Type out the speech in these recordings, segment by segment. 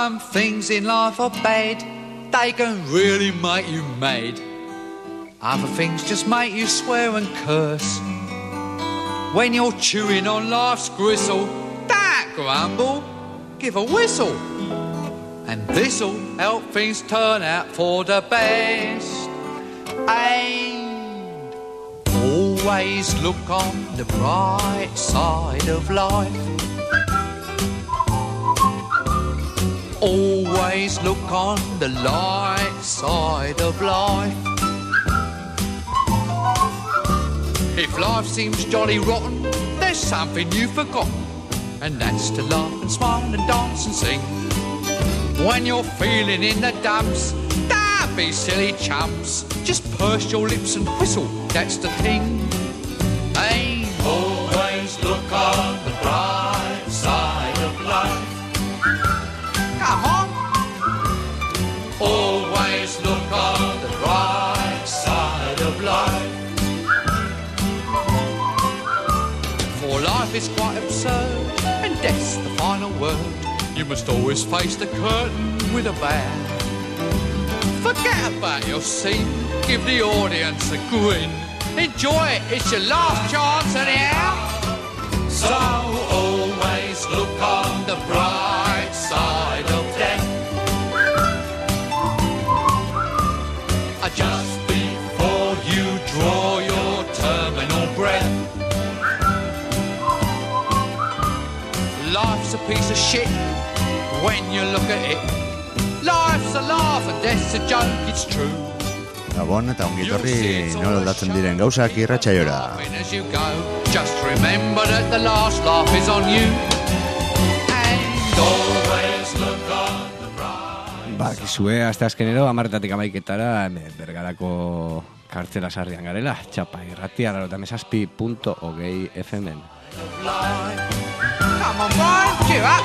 Some things in life are bad, they can really make you mad. Other things just make you swear and curse. When you're chewing on life's gristle, don't grumble, give a whistle. And this'll help things turn out for the best. And always look on the bright side of life. Always look on the light side of life. If life seems jolly rotten, there's something you've forgotten, and that's to laugh and smile and dance and sing. When you're feeling in the dumps, don't be silly chumps. Just purse your lips and whistle, that's the thing. Hey, always look on the bright side of life. Come on. Always look on the bright side of life. For life is quite absurd, and death's the final word. You must always face the curtain with a bow. Forget about your scene, give the audience a grin. Enjoy it, it's your last chance anyhow. So always look on the bright side of death. Just before you draw your terminal breath. Life's a piece of shit when you look at it. Life's a laugh and death's a joke, it's true. Gabon eta ongitorri nola aldatzen diren gauzak irratsaiora. Just remember that the last laugh is on you. And always look on the bright. Bakizue, hasta azkenero, 10:00 Bergarako kartzela sarrian garela. Txapa irratia, 97.hogei FM-en. Come on, Brian, cheer up.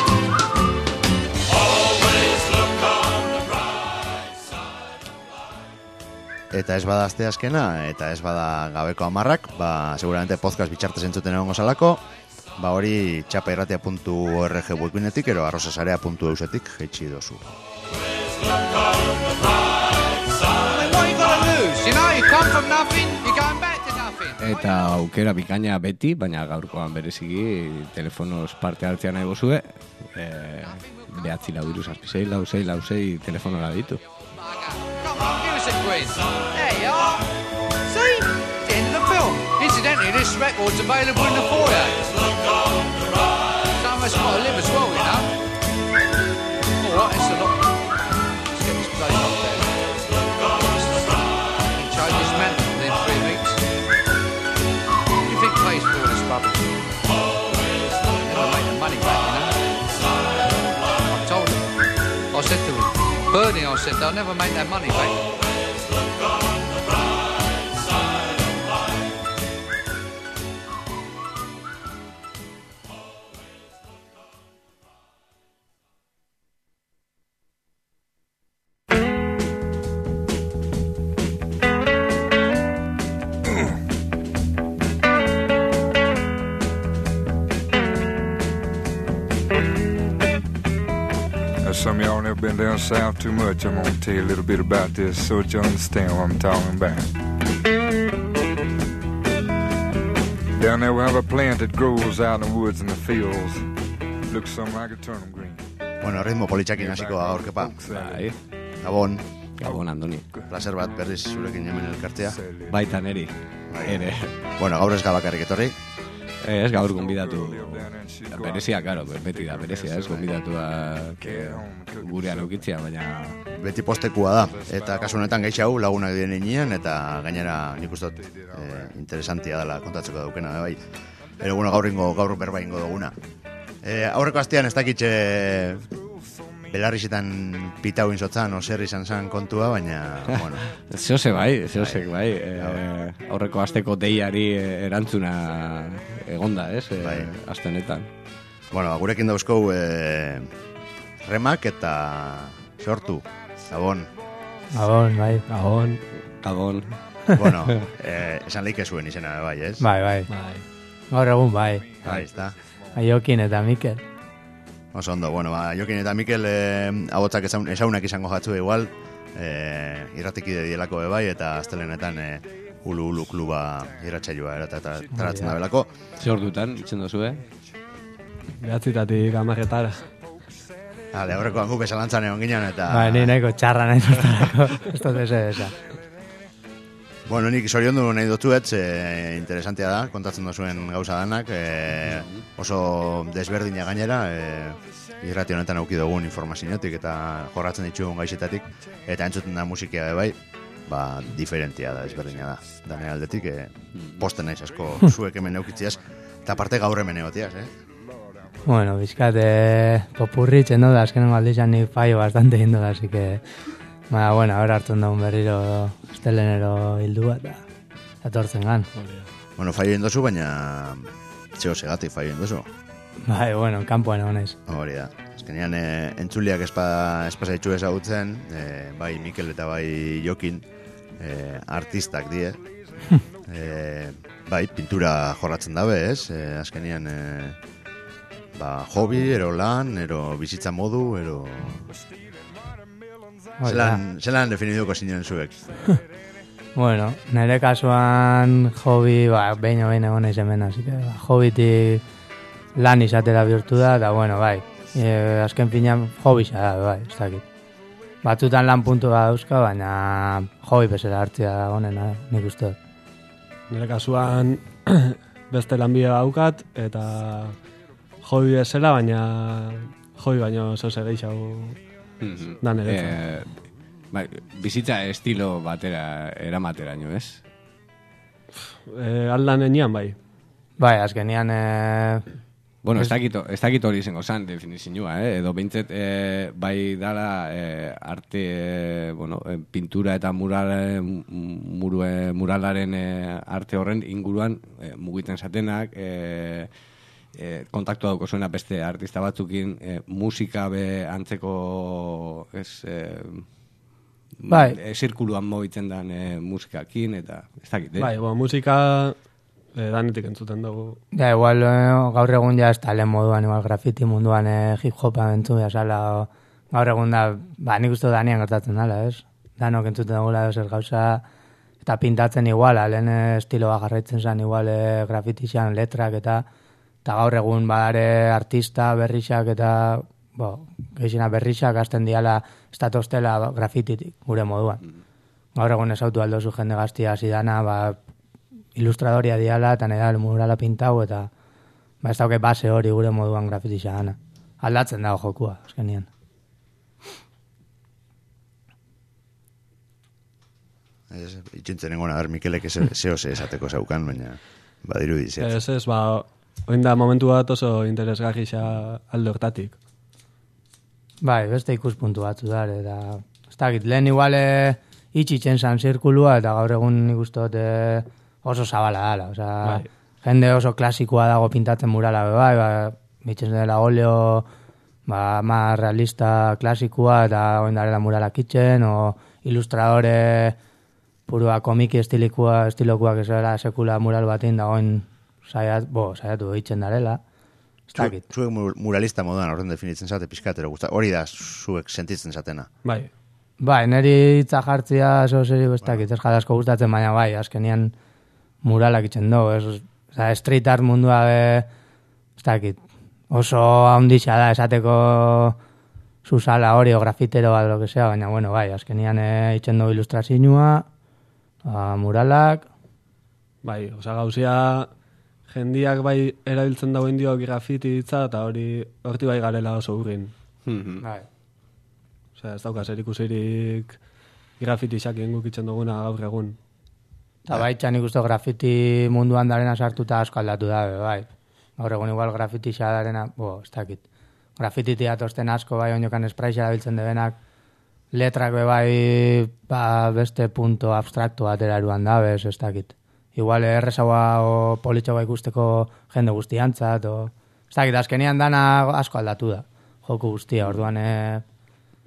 Always look on the bright side of life. Eta ez bada aste azkena, eta ez bada gabeko 10:00, seguramente podcast bitxartez entzuten egongo zalako, hori txapairratia.org webgunetik, ero arrosasarea.eusetik jeitsi dozu. Look on the bright side. What you gotta lose? You know, you come from nothing, you're going back to nothing. Eta aukera bikaina beti, baina gaurkoan bereziki telefonoz parte hartzea nahi gozue, 9-4-6-6-6 telefonora ditu. Come on, give us a quiz. There you are. See? The end of the film. Incidentally, this record's available in the foyer. Someone's got to live as well, you know. All right, it's a lot. Let's get this place up there. Change this man within 3 weeks. What do you think pays for all this rubbish? Never make the money back, you know. I told him. I said to him, Bernie, I said, they'll never make that money back. Some of y'all never been down south too much. I'm gonna tell you a little bit about this so that you understand what I'm talking about. Down there we have a plant that grows out in the woods and the fields. Looks something like a turnip green. Bueno, ritmo politxakin hasiko da gaurkepa. Bai, Gabon, Gabon, Andoni. placer bat berriz zurekin hemen elkartea. Baita neri, ere. Bueno, gaur ez gabakarrik etorri. Ez gaur gonbidatu berezia, karo, beti da berezia, ez gonbidatua gurean eukitzia, baina... Beti postekua da, eta kasu honetan gaitxe hau lagunak diren inean, eta gainera nik uste dut interesantia dela kontatzeko daukena, bai. Pero bueno, gaur berba ingo duguna. Aurreko astean ez dakitxe belarrizetan pitau inzotzan, oser izan zan kontua, baina, bueno. Zeose bai. Aurreko asteko deiari erantzuna egonda, ez? Aste honetan. Bueno, gurekin dauzkou remak eta sortu. Gabon. Gabon, bai, Gabon. Bueno, esan leike zuen izena, bai, ez? Bai. Gaur egun, bai. Bai, ez da. Aiokin eta Mikel. Oso ondo, bueno, Jokin eta Mikel ahotzak esaunak izango jatzu igual, irratikide dielako bai, eta astelenetan Ulu kluba irratsaioa taratzen da belako. Ze ordutan, itzen dozu, 9:00 10:00. Ale, aurrekoan gu bezalantzan egon ginen eta... Bai, ni nahiko txarra nahi zortarako. Esto esa. Bueno, nik zoriondu nahi dutzuet, interesantea da, kontatzen duzuen gauza danak, oso desberdina gainera, irrati honetan auki dugun informaziotik eta jorratzen ditugun gaixetatik, eta entzuten da musikia bai, diferentia da, desberdina da. Dane aldetik, posten naiz asko zuek hemen eukitziaz, eta parte gaur hemen egotiaz, Bueno, bizkat, popurri txendo da, azkenen galdizan nik fallo bastante indo da, así que... bueno, ahora hartzen daun berriro estelenero hildua eta etortzen gan. Bueno, fallo indozu, baina txeo segatik fallo indozu. Bai, bueno, kanpoan honez. Hori da. Azkenean entzuliak espasaitxu ezagutzen, bai Mikel eta bai Jokin artistak die. Bai, pintura jorratzen dabe, ez? Azkenean hobby, ero lan, ero bizitza modu, ero... Zelan definiduko zinen zuek? Bueno, nire kasuan hobby, behin egon naiz hemen, así que hobbytik lan izatera bihurtu da, eta bueno, bai, azken finean hobbysa da, bai, ez dakit. Batzutan lan puntu da dauzka, baina hobby bezala hartzea honena, nik uste. Nire kasuan beste lanbide daukat, eta hobby bezala, baina hobby baino zoze gehiago da nire. Bizitza estilo batera eramateraino, ez? Aldan enian, bai. Bai, azkenian... Bueno, ez dakit hori izango zan definizioa, edo bintzet bai dala arte, pintura eta muralaren arte horren inguruan mugiten zatenak, kontaktu dauko zuena beste artista batzukin, musika be antzeko zirkuluan mobitzen dan musikakin, eta ez dakit, Bai, musika... danetik entzuten dugu. Ja, igual gaur egun ja ez talen moduan, igual graffiti munduan hip-hopa entzu, jasala, gaur egun da, nik uste Danian gertatzen dala, ez? Danok entzuten dugula zer gauza, eta pintatzen igual, lehen estiloa jarraitzen zen igual graffitixan, letrak eta gaur egun badare artista berrixak eta, geixina berrixak hasten diala estatostela graffititik, gure moduan. Gaur egun ezautu aldozu jende gaztia zidana, ilustradoria diala, eta neda murala pintau, eta ez dauke base hori gure moduan grafitixa gana. Aldatzen dago jokua, azkenian. Itxintzen nengoen, Mikelek zehose esateko zaukan, baina badiru dizet. Ez, oin da momentu bat oso interesgarri alde hortatik. Bai, beste ikuspuntu batzu dar, eta ez dakit, lehen igual itxitzen zan zirkulua, eta gaur egun nik uste dut oso zabala dala, oza, jende oso klasikoa dago pintatzen murala, bitxen dela oleo, ma realista klasikoa, eta oin darela murala kitzen, o ilustradore purua komiki estilokuak ez dela sekula mural batin, da oin saiatu hitzen darela. Zuek muralista moduan horren definitzen zate pizkatero, hori da zuek sentitzen zatena. Bai, neri hitza jartzia oso zeri bestakit, ez jadasko gustatzen, baina bai, azkenian muralak itzen dugu, street art mundua ez dakit, oso handixa da esateko zuzala hori o grafitero bat lo que sea, baina bueno, bai, azkenian itzen dugu ilustrazioa, muralak. Bai, gauzia jendiak bai erabiltzen dagoen dio grafiti hitza, eta horti bai garela oso urrin. Bai. Ez dauka zer ikusirik grafitixak ingukitzen duguna gaur egun. Eta bai, txan ikustu grafiti munduan darena sartuta asko aldatu da, bai. Gaur egun igual grafitixa darena, ez dakit. Grafititi atosten asko, bai, oinokan espraixa erabiltzen debenak, letrak bai, beste punto abstraktu batera eruan da, ez dakit. Igual errezaua o politxoa ikusteko jende guztiantzat, ez dakit, azkenian dana asko aldatu da, joku guztia, orduan...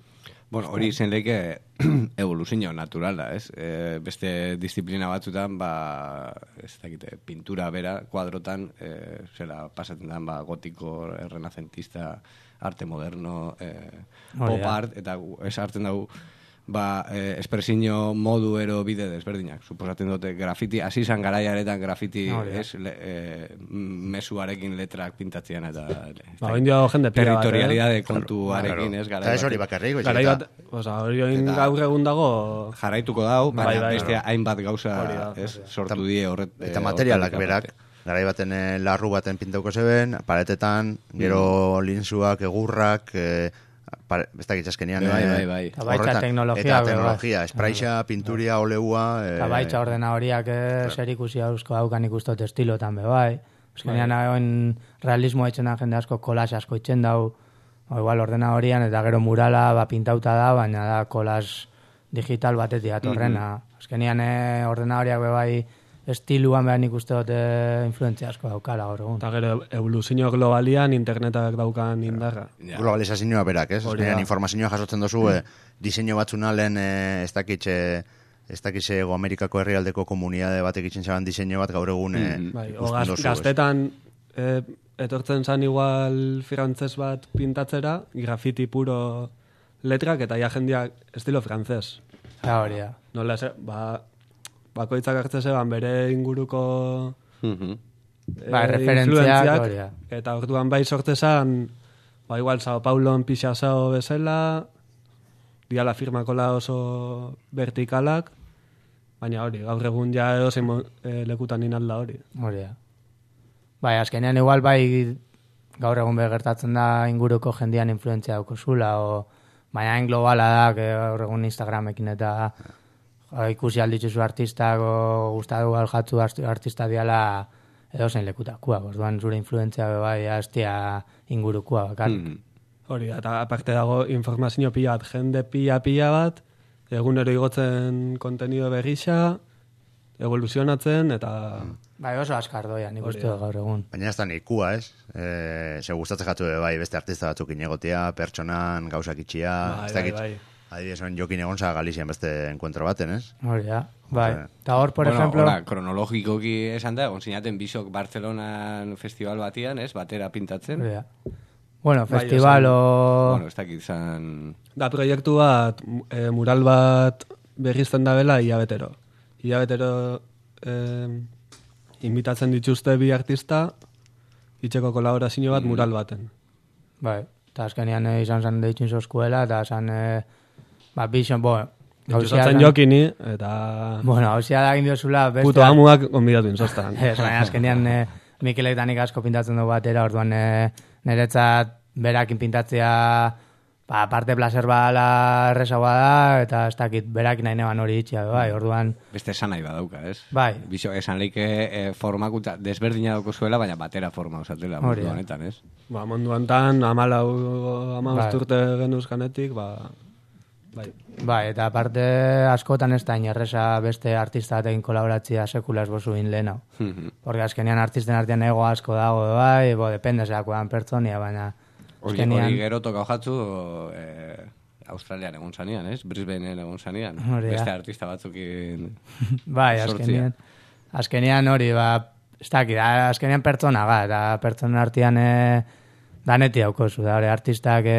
Bueno, hori izen leke evoluzio naturala, ez? Beste disiplina batzutan, ez dakite, pintura bera, kuadrotan, zera pasatzen den, gotiko, renacentista, arte moderno, pop art, eta ez hartzen dugu, espresio modu ero bide desberdinak. Suposatzen dute grafiti, hasi izan garaiaretan grafiti, mesuarekin letrak pintatzean, eta territorialidade kontuarekin, ez, Eta ez hori bakarrik, hori gaur egun dago... Jarraituko dau, beste hainbat gauza sortu die horret. Eta materialak berak, garai baten larru baten pintauko zeben, paretetan, gero linsuak, egurrak, ez dakit azkenean eta baitza teknologia espraixa, pinturia, oleua eta baitza ordena horiak zerikusi hausko daukan ikustote estilotan bai azkenean realismoa etxena jende asko kolas asko itxen dau igual ordena horian eta gero murala pintauta da, baina da kolas digital batetik atorrena azkenean ordena horiak bai estiluan behar nik uste dute influentzia asko daukala gaur egun. Eta gero, evoluzio globalian internetak daukan indarra. Globalizazioa berak, ez? Informazioa jasotzen dozu, diseinu batzuna lehen ez dakitze Ego Amerikako herrialdeko komunidade batek itzen zaban diseinu bat gaur egun gaztetan etortzen zan igual frantzes bat pintatzera, grafiti puro letrak, eta ja jendeak estilo frantzes. Hori da. Nola, bakoitzak hartze zeban bere inguruko referentziak eta orduan bai sortzezan igual Sao Paulon pixasao bezala diala firmakola oso vertikalak, baina hori gaur egun ja edozein lekutan inalda hori. Hori da. Bai, azkenean igual gaur egun gertatzen da inguruko jendean influentzia daukozula, baina globala da, gaur egun Instagramekin eta ikusi alditzuzu artistak gustatu aljatzu artista diala edozein lekutakua, orduan zure influentzia bai hastia ingurukua bakarrik. Hori, eta aparte dago informazio pila bat, jende pila bat, egunero igotzen kontenido berrisa, evoluzionatzen, eta... Bai, oso askar doia, nik uste gaur egun. Baina ez da nikua, ez? Ze gustatzen jatu bai beste artista batzuk inegotea, pertsonan, gauzak itxia, ez dakit. Adibidez, Jokin Egonza Galizian beste encuentro baten, ez? Hori da, bai. Eta hor, por ejemplo... Kronologikoki esan da, onsinaten Bisok Barcelonan festival batian, ez? Batera pintatzen. Hori da. Bueno, festival Bueno, ez dakit zan... Da proiektu bat, mural bat berrizten da bela hilabetero. Hilabetero invitatzen dituzte bi artista, itxeko kolaborazio bat mural baten. Bai, eta azkenean izan zen deitzen zozkuela, eta zan... Bixon, Zaten Jokini, eta... Bueno, hauzia da indiozula... Puto amuak onbidatu inzostan. Baina azkenean Mikelek danik asko pintatzen dugu batera, orduan niretzat berakin pintatzea parte placer badala errezagoa da, eta ez dakit berakin nahi neban hori itxia, bai, orduan... Beste esan nahi badauka, ez? Bai. Bixo, esan leike formakuntza desberdina dauko zuela, baina batera forma usatela mundu honetan, ez? Mundu honetan, 14 urte genuzkanetik, Bai, eta aparte askotan ez da inerreza beste artista batekin kolaboratzea sekula esbozuin lehena. Porque azkenean artisten artean ego asko dago, bai, depende zeakoan pertsonia, baina... Hori gero toka hojatzu Australian egon zanian, ez? Brisbaneen egon zanian. Beste artista batzukin... Bai, azkenean hori, ez dakit, azkenean pertsona, eta pertsona artean daneti haukozu, da hori artistak...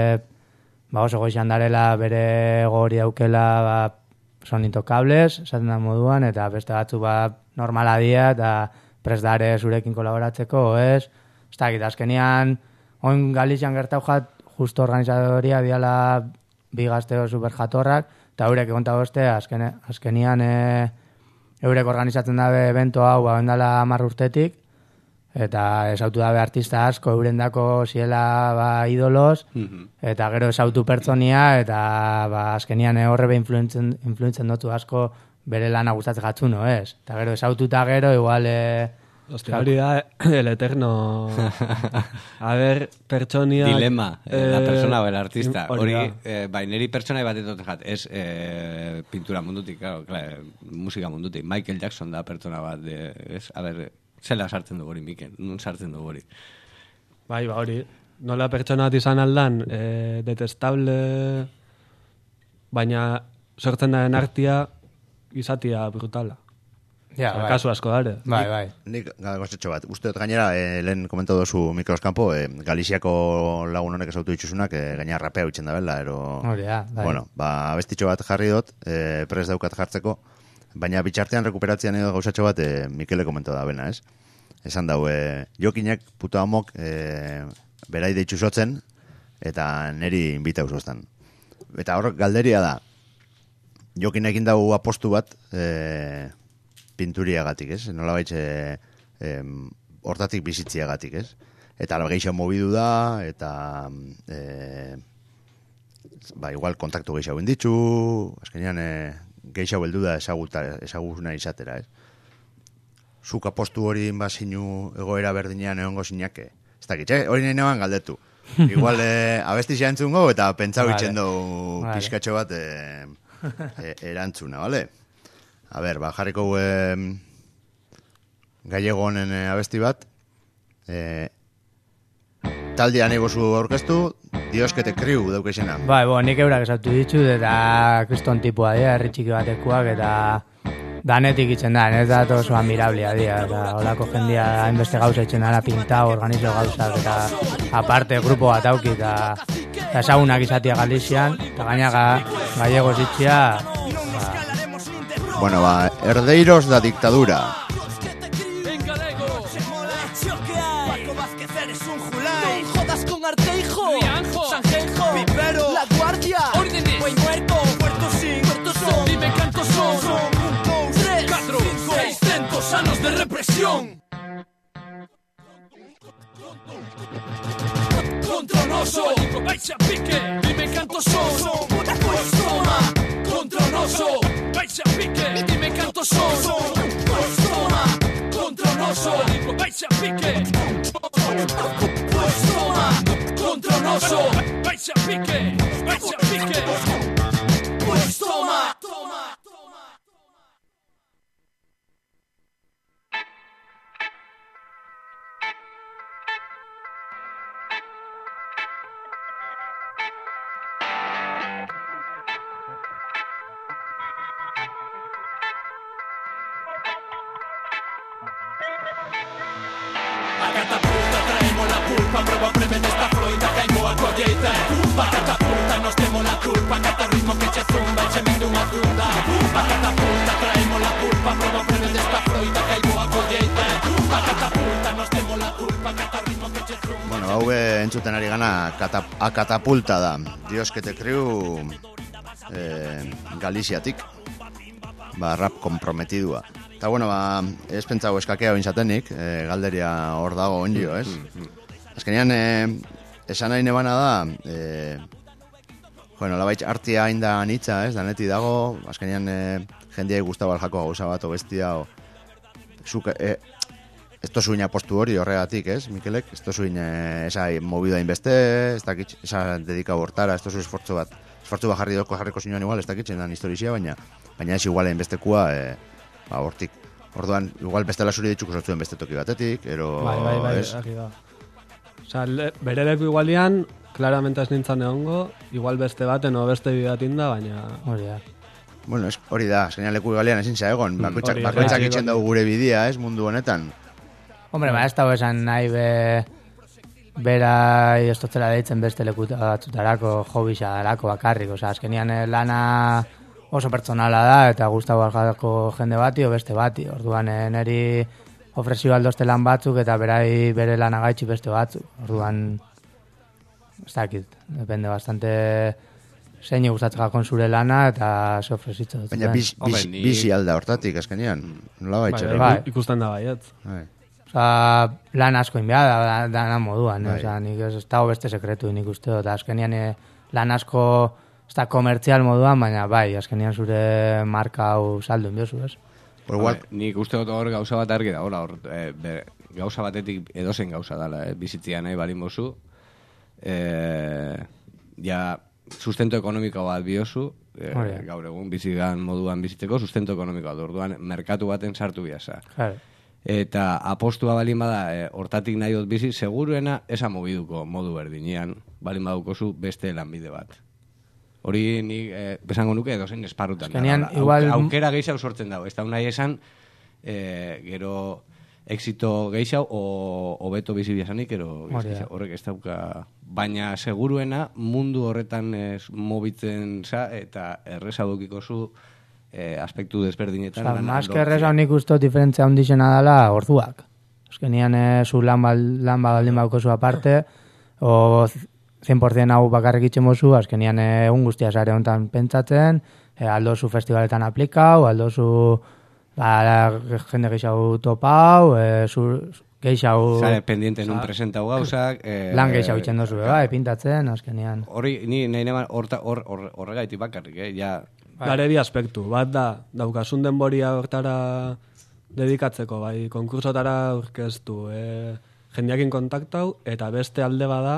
oso goizan darela bere gori daukela son intocables, esaten da moduan, eta beste batzu normala dia, eta prest dare zurekin kolaboratzeko, ez dakit, azkenian, oin Galizian gertau justo organizadoria diala bi gazteo superjatorrak, eta eurek egonta boste, azkenian eurek organizatzen dabe evento hau, bendala 10 urtetik, eta esautu dabe artista asko eurendako ziela idolos, eta gero esautu pertsonia, eta azkenian horre influentzen dotu asko bere lana gustatzen gatzuno, ez? Eta gero esaututa gero, igual... Hostia, hori da, el eterno... A ver, pertsonia... Dilema, la persona o el artista. Hori, baineri pertsona bat etote jat, ez pintura mundutik, claro, musika mundutik. Michael Jackson da pertsona bat, a ver... Zela sartzen du hori, Mikel, nun sartzen du hori. Bai, hori, nola pertsona bat izan aldan, detestable baina sortzen daren artia izatia brutala. Ja, bai. Kasu asko dare. Bai. Nik gozatxo bat. Uste dut gainera, lehen komentatu dozu mikroskampo, Galiziako lagun honek esautu dituzunak, gaina rapea utzen da bela, Hori da, bai. Bueno, abestitxo bat jarri dut, prest daukat jartzeko, baina bitxartean rekuperatzean edo gauzatxo bat, Mikele komentatu da bena, ez? Esan dau, jokinek puto amok berai deitxu zotzen, eta neri inbita usostan. Eta hor, galderia da, jokinekin dau apostu bat, pinturiagatik, ez? Nola baitxe hortatik bizitziagatik, ez? Eta gehiago mobidu da, eta igual kontaktu gehiago inditzu, azkenean gehiago beldu da ezaguna izatera, ez? Zuk apostu hori bazinu egoera berdinean egongo zinake. Ez dakit, hori nahi neban galdetu. Igual abestizia entzungo eta pentsau itxen dugu pizkatxo bat erantzuna, bale? A ber, jarriko gallego honen abesti bat. Taldea nahi bozu aurkeztu, Dios que te kriu daukexena. Bai, nik eurak esatu ditut, eta kriston tipua dira, herri txiki batekuak, eta danetik itzen da, ez da oso admirablia dira, eta holako jendia hainbeste gauza itzen dara pinta, organizo gauzak, eta aparte grupo bat auki, eta ezagunak izatia Galizian, eta gainaga gallego zitxia. Bueno, herdeiros da dictadura. Jodas con Arteijo, Sanjenjo, Pipero, La Guardia, Órdenes, Buen Muerto, Puerto Sin, Puerto Son, Dime Cantos Son, 3, 4, 600 años de represión. Contronoso, vais a pique, Dime Cantos Son, pues toma. Contronoso, vais a pique, Dime Cantos Son, pues toma. Contronoso, vais a pique, pues toma. Contronoso, vais a pique, pues toma. A catapulta traemos la culpa, probablemente esta Floyd caimos a colleta. A catapulta nos demos la culpa, cata ritmo que se zumba y se mide una fruta. A catapulta traemos la culpa, probablemente esta Floyd caimos a colleta. A catapulta nos demos la culpa, cata ritmo que se zumba. Bueno, hau entzuten ari gana a catapulta da. Dios que te kriu Galiziatik. Rap komprometidua. Eta bueno, ez pentsau eskakea ointzatenik, galderia hor dago ondio, ez? Azkenean, esan nahi nebana da, labaitz artia hain da nitza, ez? Daneti dago, azkenean jendiai guztaba aljako gauza bat obestia, zuk, ez tozuin apostu hori horregatik, ez, Mikelek? Ez tozuin esa movida inbeste, ez dakit, esa dedika bortara, ez tozu esfortzu bat jarri doko jarriko zinuan igual, ez dakitzen dan historizia, baina ez igual inbestekua, hortik. Orduan, igual bestela zuri ditxuko zotzuen beste toki batetik, ero... Bai, argi da. Osa, bere leku igualian, claramente ez nintzen egongo, igual beste baten o beste bidatin da, baina... Hori da. Bueno, hori da, azkenean leku igualian ezin za egon, bakoitzak itxen dugu gure bidea, ez, mundu honetan. Hombre, ez dago esan nahi bera estotzela deitzen beste lekuta batzutarako, hobisa darako bakarrik, oza, azkenian lana oso pertsonala da, eta gustavo aljako jende bati o beste bati, orduan neri ofrezio aldoste lan batzuk, eta berai bere lana gaitxi beste batzuk, orduan ez dakit, depende bastante zein gustatzekakon zure lana, eta ze ofrezitza dut. Baina bizi alda hortatik, azkenian, nola baitxera. Bai, ikusten da baietz. Osa, lan asko inbea da moduan, osa, nik ez dago beste sekretu nik uste, eta azkenian lan asko ez da komertzial moduan, baina bai, azkenian zure marka hau saldu inbiozu, ez? Nik uste dut hor gauza bat argi da, hor gauza batetik edozen gauza dala, bizitzia nahi balin bozu, ja sustento ekonomiko bat biozu, gaur egun bizigan moduan bizitzeko sustento ekonomikoa du, orduan merkatu baten sartu biasa. Eta apostua balin bada hortatik nahi dut bizi, seguruena esa mobiduko modu berdinean, balin badukozu beste lanbide bat. Hori nik besango nuke edozein esparrutan. Azkenean, igual... Aukera gehiago sortzen dago. Ez da unai esan, gero exito gehiago o beto bizi biasanik, horrek ez dauka... Baina seguruena mundu horretan mobitzen za eta erreza dukiko zu aspektu desberdinetan. Maske erreza nik usto diferentzia ondixena dela orduak. Azkenean zu lan baldin bauko zu aparte, o 100% hau bakarrik itxemozu, azkenean egun guztia zare honetan pentsatzen, aldo zu festivaletan aplikau, aldo zu jende gehiago topau, gehiago... Zare, pendiente nun presentau gauzak... lan gehiago itxen dozu, pintatzen, azkenean. Hori, ni nahi neban horregaitik bakarrik, ja... Gare bi aspektu, bat da, daukasun denboria hortara dedikatzeko, bai, konkursotara aurkeztu, jendeakin kontaktau, eta beste alde bada,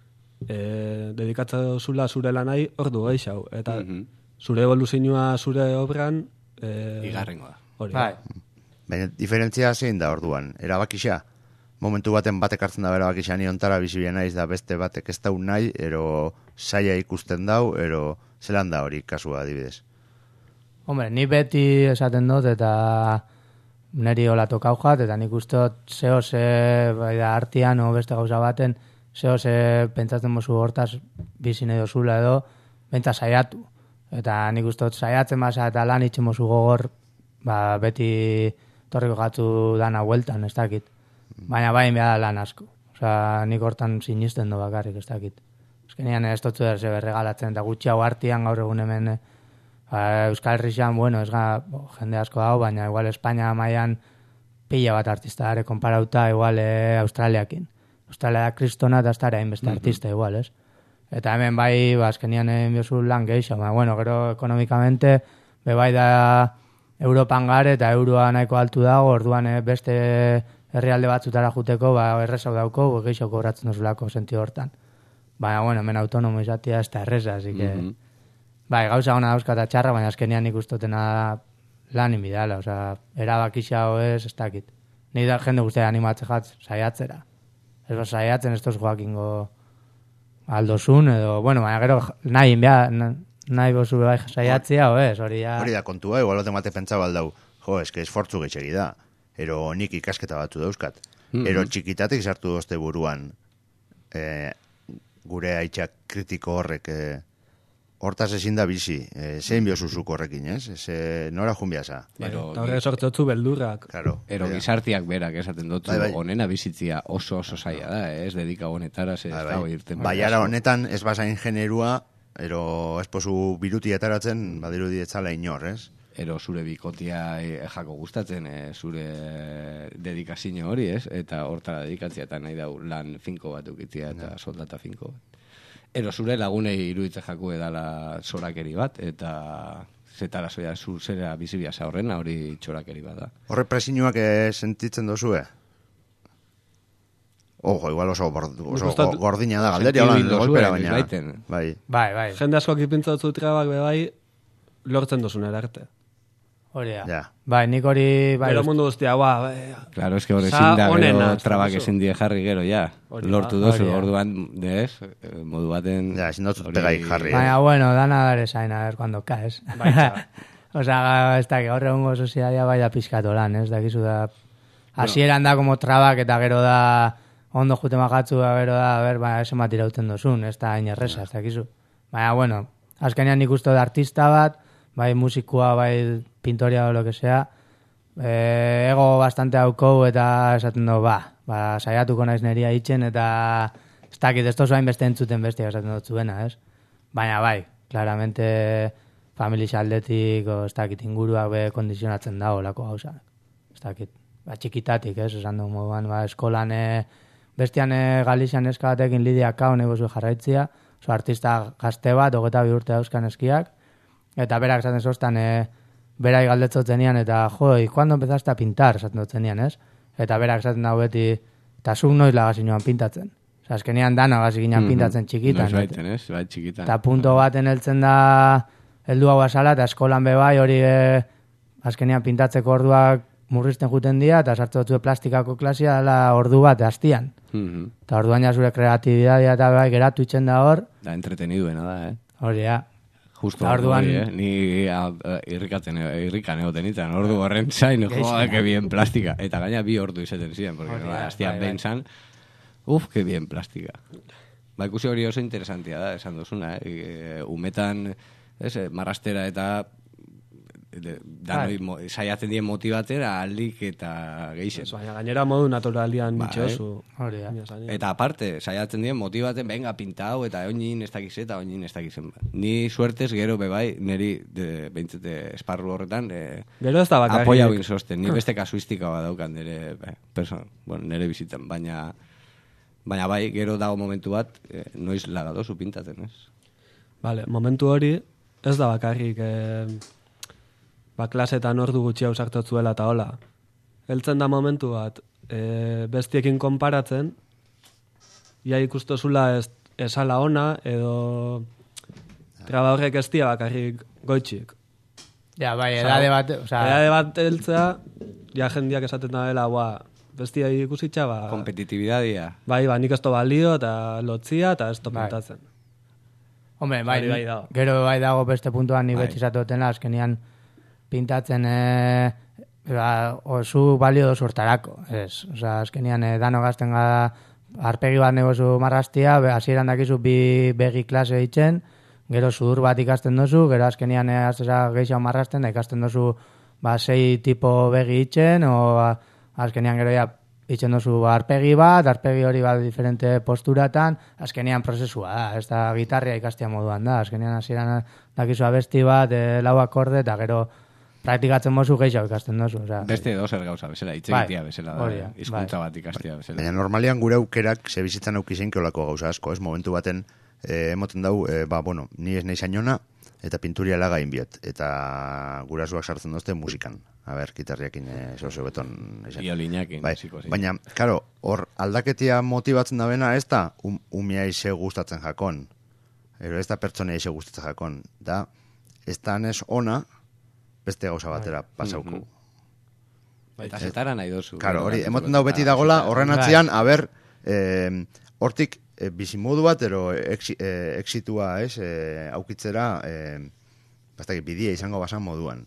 dedikatzen duzula zure lanai ordu gehiago, eta zure evoluzioa zure obran... Igarrengo da. Hori. Baina, diferentzia zein da orduan, erabakisa? Momentu baten batek hartzen da erabakisa, ni ontara bizibia naiz da beste batek ez dau nahi, ero saia ikusten dau, ero zelan da hori kasua adibidez? Hombre, ni beti esaten dut eta neri hola tokau jat, eta nik ustot zehose bai da artian o beste gauza baten, zehose pentsatzen mozu hortaz bizin edo zula edo, bentsa saiatu. Eta nik ustot saiatzen basa eta lan itxen mozu gogor, beti torriko gatu dana hueltan, ez dakit. Baina bain behar lan asko. Osa, nik hortan sinisten do bakarrik, ez dakit. Ezkenean ez dutzu derze berregalatzen, eta gutxiago artian gaur egun hemen Euskal Herrixan, bueno, ez jende asko dago, baina igual Espainia mailan pila bat artista dara, konparauta igual Australiakin. Australia da kristona eta ez dara hainbeste artista igual, ez? Eta hemen bai, azkenean biozu lan gehiago, bueno, gero ekonomikamente, bai da Europan gare eta euroa nahiko altu dago, orduan beste herrialde batzutara juteko, errezau dauko, gehiago kobratzen duzulako sentio hortan. Baina, bueno, hemen autonomo izatea ez da erreza, así que... Bai, gauza hona dauzka eta txarra, baina azkenean ikustotena lan inbidala, oza, erabakixao ez dakit. Ni da jende guztia animatze jatz, saiatzera. Ez ba, saiatzen ez toz joakingo aldozun, edo, bueno, baina gero nahi inbea, nahi bozu bai saiatzea, o ez, hori ya... Hori da kontua, igual baten bate pentsaba aldau, jo, eske esfortzu getxegi da, ero nik ikasketa batzu dauzkat, ero txikitatik sartu dozte buruan, gure haitxak kritiko horrek, hortaz ezin da bizi, zein biozuzuk horrekin, ez? Nora junbiaza. Eta horre sortzotzu beldurrak. Claro. Ero gizartiak berak esaten dutzu, honena bizitzia oso zaila da, ez? Dedika honetara, ez dago irten. Baiara honetan, ez bazain generua, ero esposu biruti ataratzen, badirudi etzala inor, ez? Ero zure bikotia jako gustatzen, zure dedikazio hori, ez? Eta hortara dedikatzea eta nahi dau lan finko bat ukitzea eta soldata finko bat. Ero zure lagunei iruditze jaku edala zorakeri bat, eta zetara zoia zuzera bizibiasa horrena hori txorakeri bat da. Horre presinuak sentitzen dozue? Ojo, igual oso gordina da, galderi holan golpera baina. Bai. Jende asko kipintzatzu trabak bai, lortzen dozunera arte. Hori da. Bai, nik hori... Pero mundu guztia, Claro, es que hori ezin da, gero trabak ezin die jarri gero, ja. Lortu dozu, orduan, dez, modu baten... Ja, ezin dut pegaik jarri. Baina, bueno, dana dare zain, a ver, cuando caes. Osa, ez da, gaur egungo sozialia bai da pizkatu lan, ez dakizu da... Hasieran da como trabak eta gero da... Ondo jute magatzu, gero da, a ver, ese bat irauten dozun, ez da hain erresa, ez dakizu. Baina, bueno, azkenean nik uste da artista bat, bai musikua, bai pintoria o lo que sea, ego bastante haukou eta esaten du, saiatuko naiz neria itxen eta ez dakit, ez tozu hain beste entzuten bestia esaten dut zuena, ez? Baina bai, claramente familia aldetik, ez dakit, inguruak be kondizionatzen da olako gauza. Ez dakit, txikitatik, ez? Esan du moduan, eskolan, bestian Galizian eskabatekin Lidia Kao negozu jarraitzia, artista gazte bat, 22 urte dauzkan eskiak, eta berak esaten zoztan, berai galdetzotzenian, eta joi, ¿cuándo empezaste a pintar? Esaten dotzenian, ez? Eta berak esaten dago beti, eta zuk noiz lagazinoan pintatzen. Osa, azkenean dana gaziginan pintatzen txikitan. Noiz baiten, ez? Bai, txikitan. Eta punto baten heltzen da, heldu hau asala, eta eskolan bebai hori azkenean pintatzeko orduak murrizten juten dira, eta sartu dutzu plastikako klasia dela ordu bat, hastian. Eta orduan ja zure kreatibidadia eta bai geratu itxen da hor. Da entreteniduena da, Hori, ja. Justo, orduan ni irrikan egoten itzan, ordu horren zain, que bien plástica. Eta gaina 2 ordu izaten ziren, porque hastia behin zan, que bien plástica. Ba, ikusi hori oso interesantia da, esan duzuna, umetan, marrastera eta saiatzen dien motibatera aldik eta geixen. Baina gainera modu naturalian nitxosu. Eta aparte, saiatzen dien motibaten, venga, pintau, eta oinin ez dakiz eta oinin ez dakizen. Ni suertez gero bebai, niri behintzete esparru horretan, gero ez da bakarrik. Apoia huin sosten, ni beste kasuistika bat daukan nire bizitan, baina bai, gero dago momentu bat, noiz lagadozu pintatzen, ez? Vale, momentu hori ez da bakarrik klasetan ordu gutxi ausartotzuela eta hola. Heltzen da momentu bat, bestiekin konparatzen, ia ikustozula esala ona, edo traba horrek ez dia bakarrik goitxik. Ja, bai, edade bat... Edade bat heltzea, ja jendiak esaten da dela, bestia ikusitxa, kompetitibidadia. Bai, nik ez to balio, eta lotzia, eta ez to pintatzen. Hombre, bai, gero bai dago beste puntuan ni beti izatotena, azkenian pintatzen osu balio dozu hortarako. Azkenian dano gazten arpegi bat negozu marrastia, hasieran dakizu 2 begi klase ditzen, gero sudur bat ikasten dozu, gero azkenian gehiago marrasten, da ikasten dozu 6 tipo begi ditzen, o azkenian gero ja itzen dozu arpegi bat, arpegi hori bat diferente posturatan, azkenian prozesua da, ez da gitarria ikastia moduan da, azkenian hasieran dakizu abesti bat, 4 akorde, eta gero praktikatzen mozu gehiago ikasten dozu. Beste dozer gauza bezala, itzegitia bezala, hizkuntza bat ikastia bezala. Baina normalian gure aukerak zebizitzan aukizein keolako gauza asko, ez? Momentu baten, emoten dau, ni ez nahi zainona, eta pinturia laga inbiot, eta gurasuak sartzen dozte musikan. A ber, gitarriakin oso beton. Iolinakin. Baina, karo, hor aldaketia motibatzen da bena, ez da, umia ise gustatzen jakon, ez da pertsonea ise gustatzen jakon, da, ez da nes ona, beste gauza batera pasauko. Eta zetara nahi dozu. Karo, hori, emoten dau beti dagola, horren atzean, haber, hortik bizimodu bat, ero exitua, aukitzera, bidia izango basan moduan.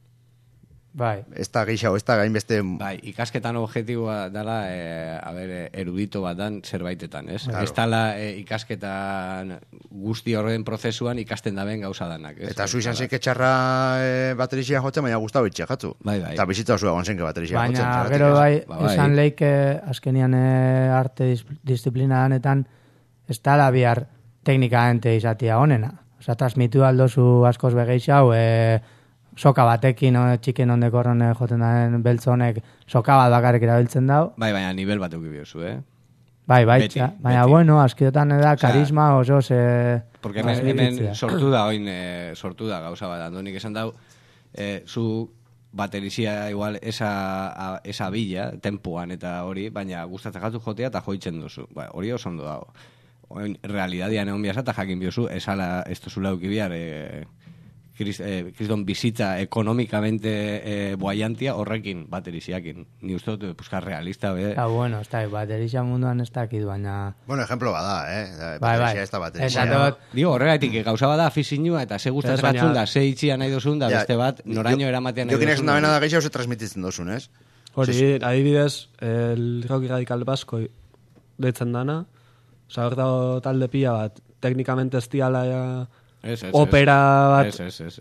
Bai. Ez da gehiago, ez da gainbeste... Bai, ikasketan objektiboa dela, erudito bat dan zerbaitetan, ez? Claro. Ez dala ikasketan guzti horren prozesuan ikasten daben gauza danak, ez? Eta zu izan zeik etxarra baterixia jotzen, baina guztau itxia jatzu. Bai. Eta bizitza osu egon zenke baterixia jotzen. Baina gero esan leike azkenian arte disiplina danetan ez dala bihar teknikamente izatea honena. Osa, transmitu aldozu askoz begeixau, soka batekin, txiken ondeko horren joten daren beltzonek, soka bat bakarrik erabiltzen dau. Bai, baina nivel bat eukibiozu, Bai, baina bueno, askidotan da karisma oso porque hemen sortu da gauza bat, Andonik esan dau, zu baterizia igual esa bila, tempoan eta hori, baina gustatzen jatu jotea eta joitzen duzu. Hori oso ondo dago. Realidadian egon biasa eta jakin biozu, esala ez duzula eukibiar kriston bizitza ekonomikamente boaiantia horrekin, bateriziakin. Ni uste dut, puskar realista, be. Bueno, baterizia munduan ez dakit, baina... Bueno, ejemplo bada, Baterizia ez da baterizia. Digo, horregatik, gauza bada afizinua, eta ze gustatzen batzun da, ze itxia nahi dozun, da beste bat, noraino eramatean nahi dozun. Jokin ez da gehiago ze transmititzen dozun, ez? Hori, adibidez, el rock radical basko deitzen dana, hor dago talde pila bat, teknikamente ez diala opera bat...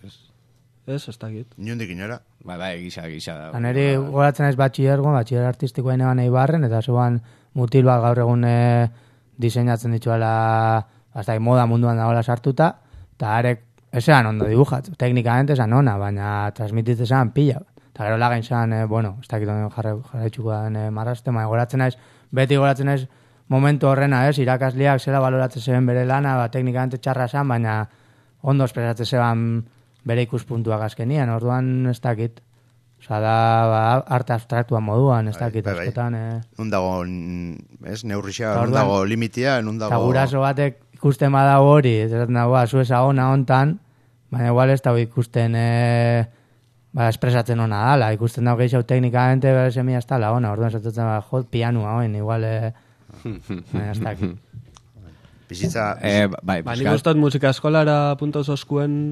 Ez dakit. Niondik inora. Bai, gisa da. Neri goratzen ez batxiller artistikoa ineban eibarren, eta zuan mutil bat gaur egun diseinatzen dituela hasta moda munduan dagoela sartuta, eta arek esan ondo dibujat, teknikamente esan ona, baina transmititzen esan pila. Eta gero lagain esan, ez dakit ondo jarraitzuko den marraste, baina beti goratzen ez momentu horrena, irakasleak zela baloratzen zeben bere lana, teknikamente txarra esan, baina ondo espresatzen zeben bere ikuspuntuak azkenian, orduan ez dakit. Osa da, arte abstraktua moduan, ez dakit, askotan. Nun dago, neurrixea, nun dago limitia, nun dago... Eta guraso batek ikusten badago hori, ez dago, zu eza ona hontan, baina igual ez dago ikusten espresatzen ona dala, ikusten dago gehiago teknikamente, bere semia ez dala ona, orduan zatutzen pianua hoen, igual... ez dakit. Bizitza... Bai, Ba, nik ustot musika eskolara punto zoskuen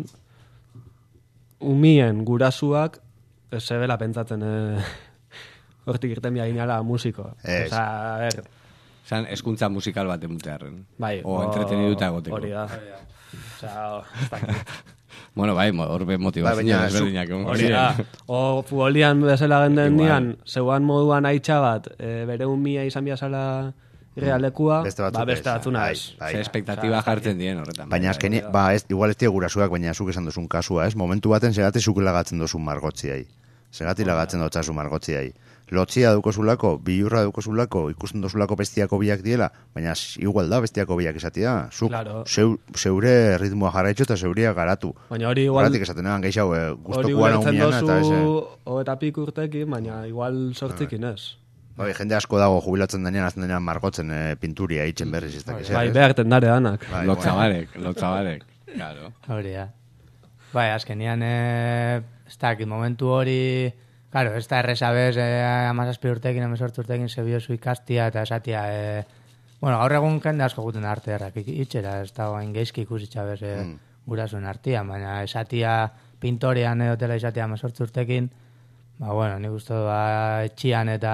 umien gurasuak zebela pentsatzen hortik irten bia ginala musiko. Ez. Osa, a ver... Zan, eskuntza musikal bat emutearen. Bai, O entreteniduta egoteko. Hori da. Osa, ez dakit. Bueno, bai, horbe motivazioa desberdinak. Hori da. O futbolian bezala genden Igual. dian, zeuan moduan aitxa bat, bere umia izan biazala realekua, Beste batzuk beste ez. batzuna Bai, ez. bai. Ze espektatiba jartzen dien horretan. Baina azkeni, igual ez die gurasuak, baina zuk esan duzun kasua, ez? Momentu baten segati zuk lagatzen duzun margotziai. Segati lagatzen dutzazu margotziai. Lotzia dukozulako, bilurra dukozulako, ikusten duzulako bestiako biak diela, baina igual da bestiako biak esatia. Zuk Claro. zeure ritmoa jarraitxo eta zeuria garatu. Baina hori igual... Horretik esaten eban gehiago, Hori guztoku gana ulertzen umiana eta ez... dozu eta pik urtekin, baina igual sortzikin ez. Bai, jende asko dago jubilatzen denean, azten denean margotzen pinturia itxen berriz ez dakiz. Bai, beharten dare danak. Lotzabarek. Claro. Hori da. Bai, azkenian, ez dakit, momentu hori... Claro, ez da erreza bez, 17 urtekin, 18 urtekin, zebiozu ikastia eta esatia... Bueno, gaur egun kende asko guten artearrak itxera, ez da hain geizki ikusitza bez gurasuen artian, baina esatia pintorean edotela esatia 18 urtekin, ba, bueno, nik uste etxian eta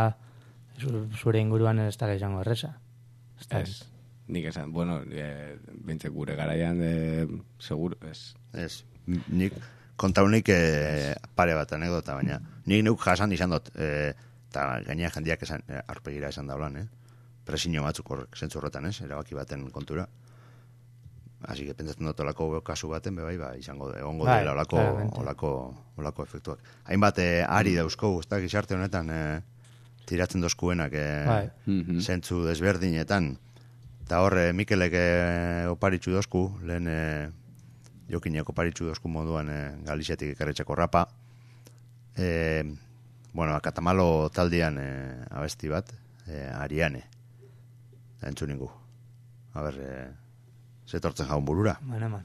zure inguruan ez dara izango erreza. Ez. Nik esan, bueno, bintzek gure garaian, seguro, ez. Ez, nik kontaunik pare bat anekdota, baina nik neuk jasan izan dut, eta gainea jendiak esan, arpegira esan daulan, presiño batzuk horrek, zentzu horretan, erabaki baten kontura. Así que pentsatzen dut olako kasu baten, bai, izango egongo Bai, dela olako efektuak. Hainbat ari dauzko, ez da, gizarte honetan tiratzen dozkuenak zentzu desberdinetan. Eta hor, Mikelek oparitxu dozku, lehen jokinek oparitxu dozku moduan Galiziatik ekarretxeko rapa. Bueno, Katamalo taldean abesti bat, Ariane. Entzun ningu. A ber, zetortzen jaun burura. Bueno, man.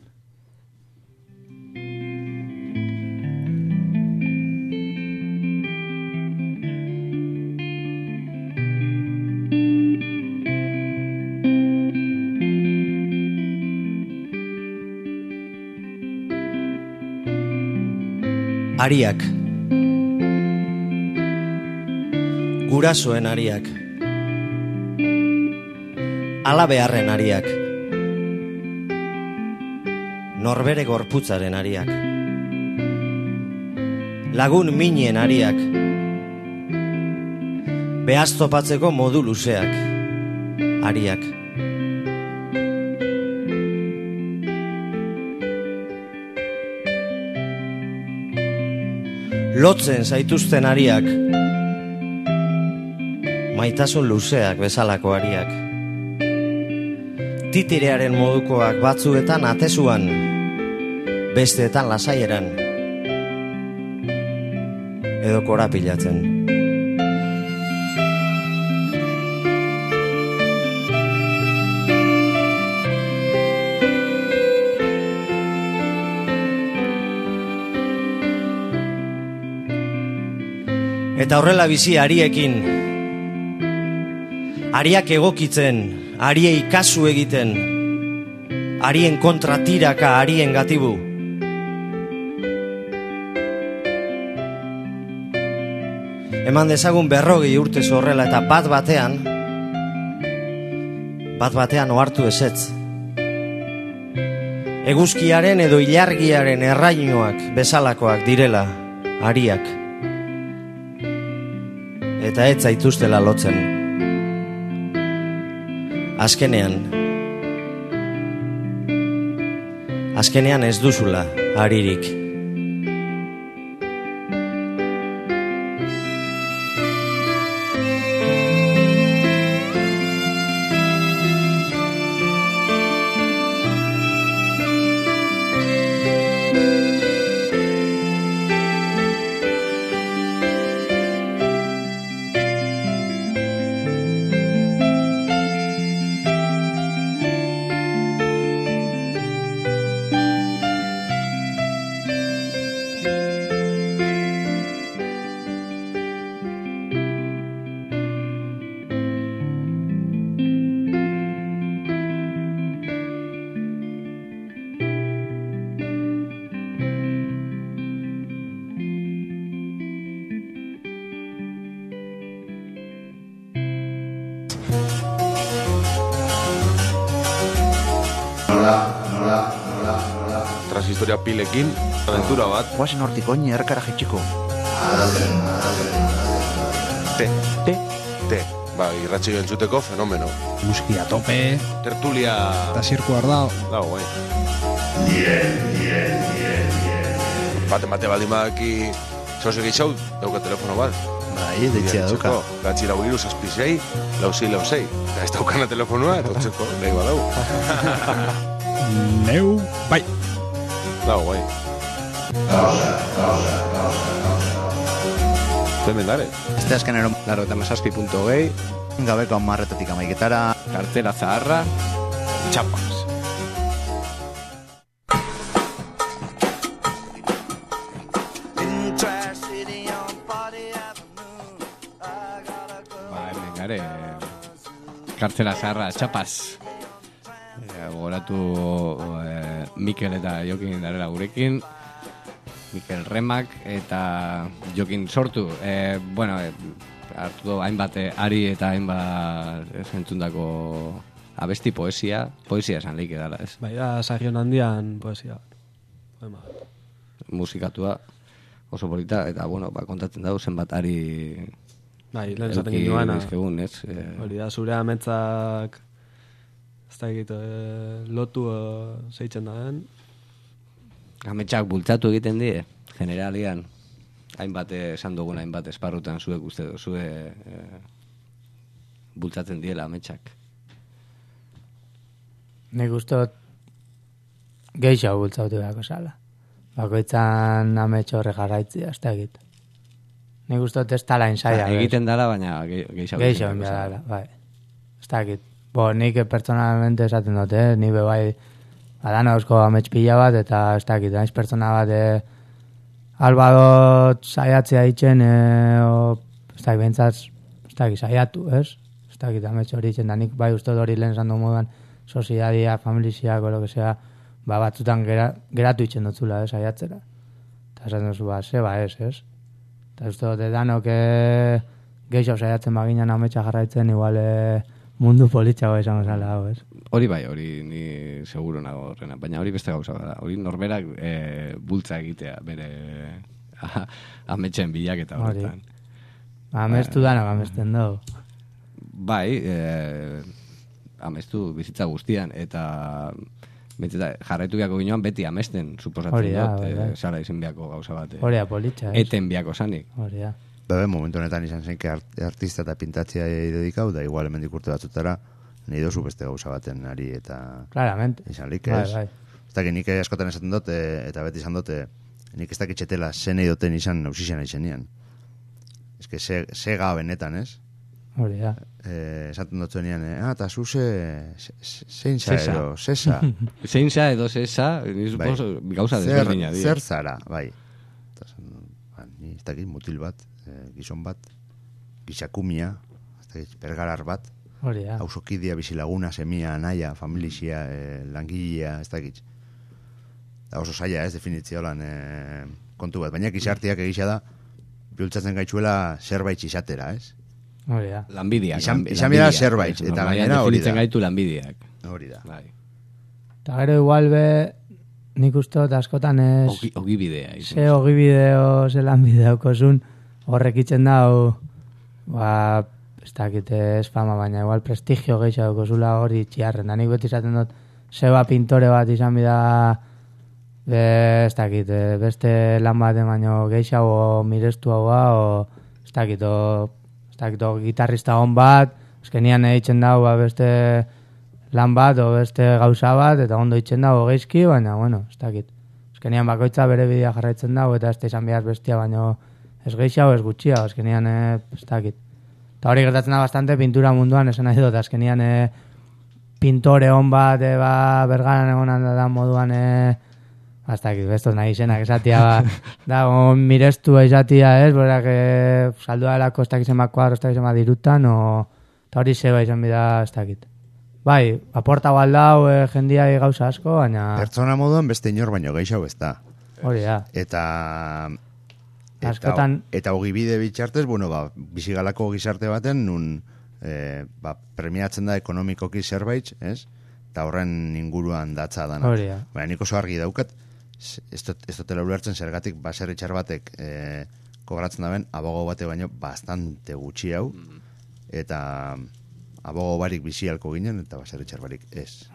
Ariak. Gurasoen ariak. Alabeharren ariak. Norbere gorputzaren ariak. Lagun minen ariak. Behaztopatzeko modu luzeak. Ariak. Lotzen zaituzten ariak. Maitasun luzeak bezalako ariak. Titirearen modukoak batzuetan atezuan, besteetan lasaieran, edo korapilatzen. Eta horrela bizi ariekin, ariak egokitzen, ariei kasu egiten, arien kontra tiraka, arien gatibu. Eman dezagun 40 urtez horrela eta bat batean ohartu ezetz. Eguzkiaren edo ilargiaren errainoak bezalakoak direla ariak. Eta ez zaituztela lotzen. Azkenean ez duzula aririk. historia pilekin, aventura bat. Guazen hortik oin erkara jetxiko. Te. Ba, irratxi entzuteko fenomeno. Muskia tope. Tertulia. Eta zirku ardao. Dago, bai. Bate baldin badaki zoze gehiago, dauka telefono bat. Bai, deitzea dauka. Gatzi lau iru, zazpizei, lausei. Eta ez daukana telefonua, eta utzeko, nahi badau. Neu, bai. Dago, bai. Hemen dare. Este azkenero 97.gehi, gabeko 10:00 amaiketara. kartela zaharra, txapas. Hemen gare, kartela zaharra, txapas. Gogoratu Mikel eta Jokin darela gurekin. Mikel Remak eta Jokin sortu. Hartu du hainbat ari eta hainbat entzundako abesti poesia esan leike dala, ez? Bai, da, Sarrion handian poesia. Poema. Musikatua oso polita, eta, kontatzen dago zenbat ari bai, lehen zaten ginoana. Dizkegun, ez? Hori da, zure ametzak ez da egite lotu zeitzen da den. Ametsak bultzatu egiten die, generalian. Hainbat esan dugun, hainbat esparrutan zuek uste duzue bultzatzen diela ametsak. Nik ustot gehiago bultzautu behako zala. Bakoitzan amets horre jarraitzia, ez da egit. Nik ustot ez tala insaia. Egiten dala, baina gehiago. Gehiago dala, bai. Ez da egit. Nik personalmente esaten dut, ni bai adana eusko amets pila bat, eta ez da egit. Naiz pertsona bat albadot saiatzea ditzen, ez da bentzaz, ez da saiatu, ez? Ez da amets hori ditzen, da nik bai ustot hori lehen zandu moduan, soziedadia, familiziak, o lo que sea, batzutan geratu itzen dutzula, saiatzera. Eta esan duzu, ez? Eta uste dute danok gehiago saiatzen baginan ametsa jarraitzen, igual mundu politxago izango zala, hau, ez? Hori bai, hori ni seguro nago horrena, baina hori beste gauza da. Hori norberak bultza egitea, bere ametsen bilaketa horretan. Amestu danok amesten dugu. Bai, amestu bizitza guztian, eta jarraitu biako ginoan beti amesten, suposatzen dut, zara izin biako gauza bat. Hori da, politxa, ez? Eten biako zanik. Hori da. Bebe, momentu honetan izan zen, artista eta pintatzea dedikau, da igual hemendik urte batzutara, nahi dozu beste gauza baten ari eta... Claramente. Izan lik, ez? Bai. Ez dakit nik askotan esaten dut, eta beti izan dut, nik ez dakitxetela zen edoten izan nausizan izenian. Ez que sega benetan, ez? Hori da. Esaten dut zuenian, eta zu zein za edo, sesa. Zein za edo sesa, gauza desberdina. Zer zara, bai. Ez dakit mutil bat, gizon bat, gizakumia, ez dakit bergarar bat, hausokidia, bizilaguna, semia, naia, familizia, langilea, ez dakit. Da oso zaila, ez, definitzio lan kontu bat. Baina gizartiak egisa da, bihultzatzen gaitzuela zerbait izatera, ez? Hori da. Lanbideak. Izan bera zerbait, eta gainera hori da. Definitzen gaitu lanbideak. Hori da. Eta gero igual nik uste dut askotan ez... Ogibidea. Ze ogibideo, ze lanbideoko zun, horrek itzen dau, ez dakit ez fama, baina igual prestigio gehiago zula hori txiarren. Da nik beti izaten dut, zeba pintore bat izan bida, ez dakit, beste lan bat baino gehiago mirestu hau, ez dakit, gitarrista hon bat, ezkenian eitzen dau beste lan bat, o beste gauza bat, eta ondo itzen dago geizki, baina, ez dakit. Ezkenian bakoitza bere bidea jarraitzen dago, eta ez da izan behar bestia, baina ez gehiago, ez gutxia, ezkenian, ez dakit. Eta hori gertatzen da bastante pintura munduan, esan nahi dut, ezkenian pintore hon bat, bergaran egonan da moduan, ez dakit, bestos nahi izenak esatia, da, mirestu esatia, ez, borak, saldua delako ez dakitzen bat kuadro, ez dakitzen bat dirutan, eta hori zeba izan bida, ez dakit. Bai, aporta baldau jendiai gauza asko, baina... Pertsona moduan beste inor baino gehiago ez da. Hori da. Eta ogibide bitxartez, bizigalako gizarte baten, nun premiatzen da ekonomikoki zerbait, ez? Eta horren inguruan datza dana. Hori da. Baina nik oso argi daukat, ez dutela ulertzen zergatik baserri txar batek kobratzen daben abogo bate baino bastante gutxi hau, eta abogo barik bizi halko ginen, eta baserri txar barik ez.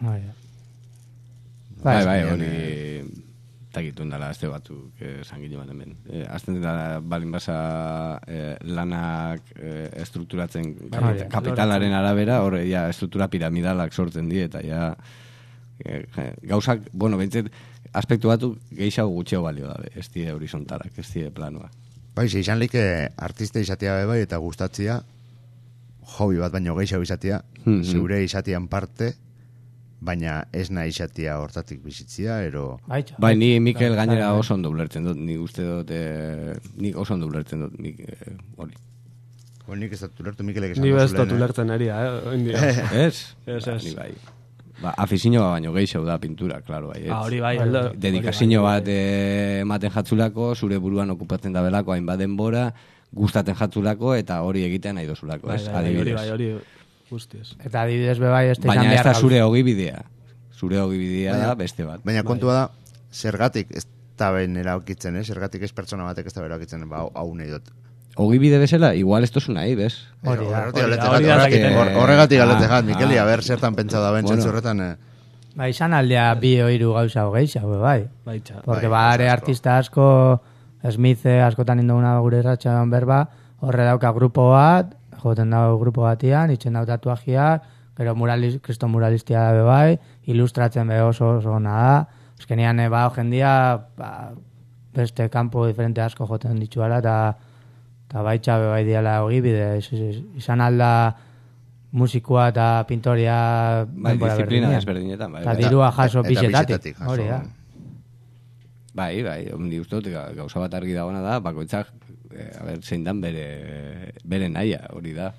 Bai, hori takitun dela azte batzuk esan gine bat hemen. Azten dela balin basa lanak estrukturatzen kapitalaren arabera, horre ja estruktura piramidalak sortzen die, eta ja gauzak, bueno, bentzet, aspektu batu gehiago gutxeo balio dabe, ez die horizontalak, ez die planoa. Bai, izan like artista izatea bai, eta gustatzia, hobi bat baino gehiago izatea, zeure izatian parte, baina ez nahi izatea hortatik bizitzia, ero... Bai, ni Mikel gainera oso ondo ulertzen dut, nik uste dut, nik oso ondo ulertzen dut, hori. Nik ez dut ulertu Mikelek esan Ni duzulen. ez dut ulertzen eria, Ez? Ni bai. Afizio baino gehiago da pintura, klaro, bai. Hori bai. Dedikazio bat ematen jatzulako, zure buruan okupatzen da belako hainbat denbora, gustatzen jatzulako, eta hori egiten nahi dozulako, ez? Adibidez. Hori guztiz. Eta adibidez bebai ez baina ez da zure ogibidea. Zure ogibidea da beste bat. Baina kontua da, zergatik ez da ben eraokitzen, zergatik ez pertsona batek ez da eraokitzen, hau nahi dut. Ogibide bezala, igual ez tozu nahi, bez? Horregatik galetegat, Mikeli, a ber, zertan pentsa da ben, txurretan... Ba, izan aldea bi oiru gauza hogeixa, bai. Porque badare artista asko, Smith askotan induguna gure irratxan berba, horre dauka grupo bat, joten dago grupo batian, itxen dau tatuajiak, gero kristo muralistia da bai, ilustratzen be oso ona da. Ezkenian, jendia, beste kampo diferente asko joten dituala, eta baitxa bai diala ogibide, izan alda musikoa eta pintoria disiplina desberdinetan, bai. Eta dirua jaso pixetatik. Hori da. Bai, ondi uste dut, gauza bat argi dagoena da, bakoitzak, zein dan bere naia, hori da.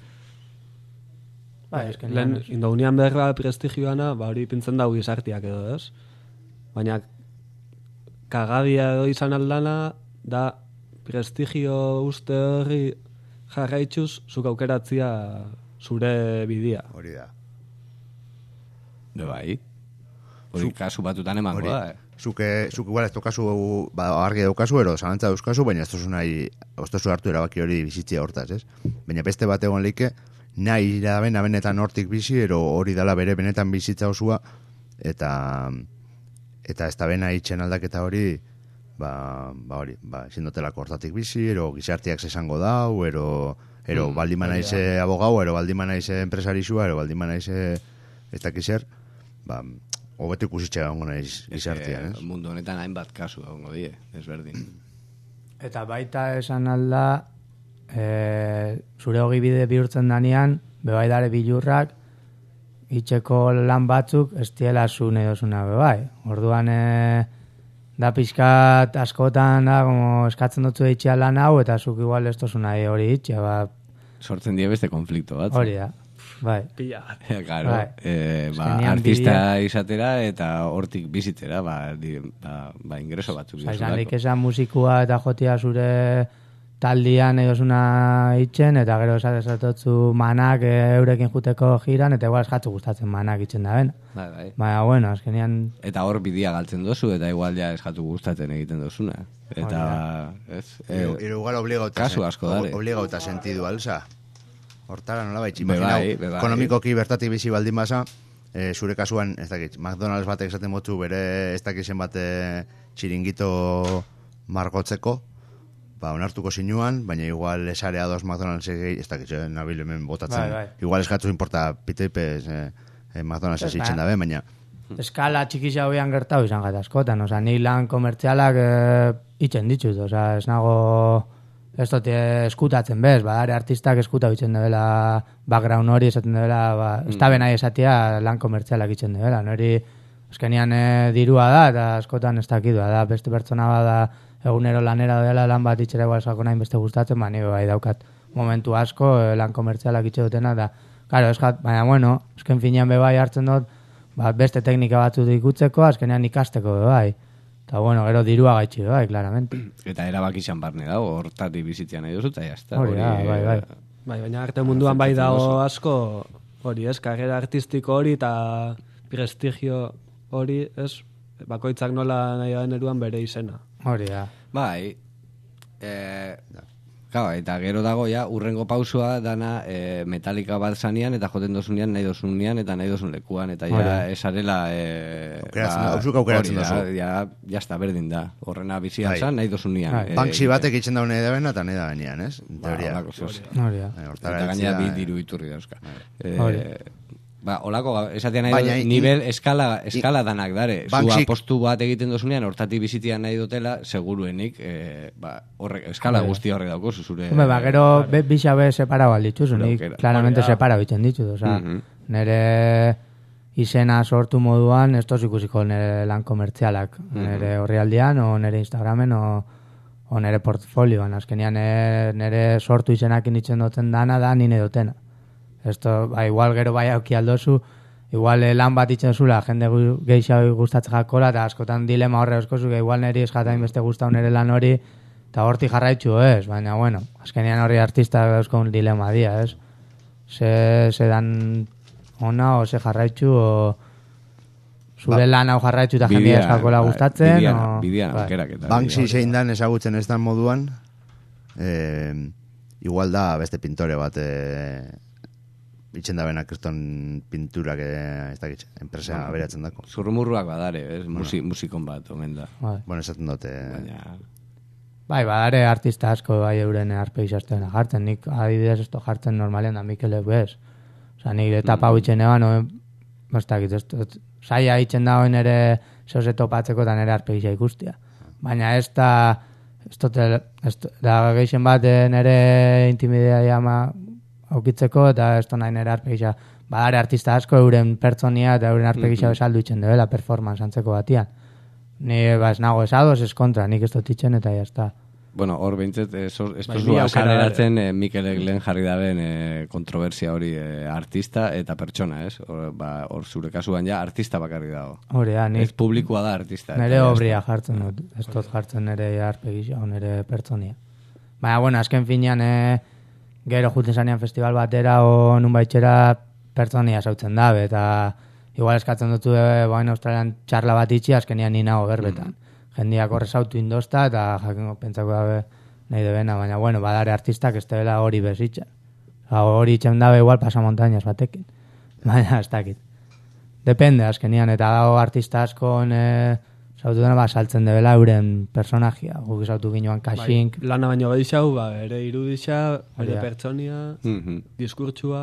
Lehen, indaunian berra prestigioana, hori pintzen dago gizartiak edo, ez? Baina, kagadia edo izan aldana, da prestigio uste horri jarraitzuz, zuk aukeratzia zure bidia. Hori da. Bai. Hori kasu batutan emango da, Zuk igual ez tokazu, argi daukazu, ero zalantza dauzkazu, baina ez tozu hartu erabaki hori bizitzia hortaz, ez? Baina beste bat egon leike, nahi iraben benetan hortik bizi, ero hori dala bere benetan bizitza osua, eta ez da bena itxen aldaketa hori, hori, ezin dotelako hortatik bizi, ero gizartiak esango dau, ero baldima naize abogau, ero baldima naize enpresarizua, ero baldima naize ez dakizer, hobeto ikusitxe gongo naiz gizartian, ez? Mundu honetan hainbat kasu gongo die, ezberdin. Eta baita esan alda, zure ogibide bihurtzen danean, bebaidare bilurrak, itxeko lan batzuk, ez diela zu nahi dozuna bebai. Orduan, da pixkat askotan, da, eskatzen dutzu itxea lan hau, eta zuk igual ez dozuna hori itxea, Sortzen die beste konflikto bat. Hori da. Bai. Claro, artista izatera eta hortik bizitzera, ingreso batzuk. Izan dik esan musikua eta jotia zure taldian egosuna itxen, eta gero esatotzu manak eurekin juteko jiran, eta igual eskatzu gustatzen manak itxen da ben. Baina, bueno, azkenian... Eta hor bidia galtzen dozu, eta igual ja eskatu gustatzen egiten dozuna. Eta, ez? Igual obligauta sentidu alza. Hortara nola baitz, ekonomikoki bertatik bizi baldin basa, zure kasuan, ez dakit, McDonald's batek esaten motzu bere ez dakizen bate txiringito margotzeko, onartuko zinuan, baina igual esarea dos McDonald's ez dakit, nabil hemen botatzen. Igual eskatzu importa piteipez McDonald's ez itzen dabe, baina... Eskala txikisa hoian gertau izan gata askotan, ni lan komertzialak itzen ditut, ez nago... Ez dut eskutatzen bez, artistak eskutau itzen dela, background hori esaten dela, ez da benai esatia lan komertzialak itzen dela, nori eskenean dirua da, eta askotan ez dakidua da, beste pertsona bada egunero lanera dela lan bat itxera igual esako nahi beste gustatzen, ni bai daukat momentu asko lan komertzialak itxe dutena, da, karo, baina bueno, esken finean bebai hartzen dut, beste teknika batzu ikutzeko, eskenean ikasteko bebai. Eta, bueno, gero dirua gaitxi, claramente. Eta erabaki izan barne dago, hortatik bizitzea nahi duzut, eta jazta. Hori, bai. Baina arte munduan bai dago asko, hori, karrera artistiko hori eta prestigio hori, bakoitzak nola nahi den eruan bere izena. Hori da. Bai, eta gero dago ja, urrengo pausua dana metalika bat zanean, eta joten dozunean, nahi dozunean, eta nahi dozun lekuan, eta ja esarela... aukeratzen dozu. Ja, jazta, berdin da. Horrena bizian zan, nahi dozunean. Banksi batek itxen daune da bena, eta nahi da benean, ez? Teoria. Hori da. Eta gainera bi diru iturri dauzka. Olako, esatea nahi nivel eskala danak dare. Zua postu bat egiten dozunean, hortatik bizitian nahi dutela, seguruenik, eskala guzti horre dauko, zure... Gero, bixabe separau aldituz, nik claramente separau itzen ditut, nire izena sortu moduan, ez toz ikusiko nire lan komertzialak, nire horrialdean, o nire Instagramen, o nire portfolioan, azkenian nire sortu izenak initzen duten dana da, nine dutena. Esto, igual gero bai auki aldozu, igual lan bat itzen zula, jende gehiago gustatzen jakola, eta askotan dilema horre oskozu, igual niri ez jatain beste gustau nire lan hori, eta horti jarraitzu ez, baina, bueno, azkenean hori artista dauzkon dilema dia, ez? Se dan ona, o se jarraitzu, o zure lan hau jarraitzu eta jendea eskakola gustatzen, bidian aukerak eta... Banksy zein dan ezagutzen ez dan moduan, igual da beste pintore bat... itxen da benak kriston pinturak ez dakit, enpresa beratzen dako. Zurrumurruak badare, musikon bat, omen da. Bueno, esaten dute... badare artista asko bai euren arpeizazten jartzen, nik adibidez esto jartzen normalean da Mikelek bez. Osa, nik etapa hau itxen eban, ez dakit, saia itxen da hoen ere zehoz topatzeko eta nire arpeiza ikustia. Baina ez da geixen bat nire intimidea jama aukitzeko, eta ez nahi nire arpegisa. Badare artista asko euren pertsonia eta euren arpegisa besaldu itxen dela performance antzeko batian. Ni ez nago esadoz, ez kontra, nik ez dut itxen eta jazta. Bueno, hor behintzet, ez duzua saleratzen Mikelek lehen jarri daben kontroversia hori artista eta pertsona, ez? Hor zure kasuan ja artista bakarri dago. Hori, nik... Ez publikoa da artista. Nire obria jartzen dut, ez dut jartzen nire arpegisa o nire pertsonia. Baina, bueno, azken finean... Gero juten zanean festival batera o nun baitxera pertsonia zautzen dabe, eta igual eskatzen dutu baina Australian txarla bat itxi, azkenian nina berbetan. Jendiak horre zautu indosta, eta jakingo pentsako dabe nahi debena, baina bueno, badare artistak ez dela hori bezitzen. Hori itxen dabe igual pasamontañas batekin. Baina ez dakit. Depende, azkenian, eta dago artista askon... Zautu dena saltzen debela euren personajia. Guk zautu ginoan kasink. Lana baino gehiago, ere iruditza, ere pertsonia, diskurtsua.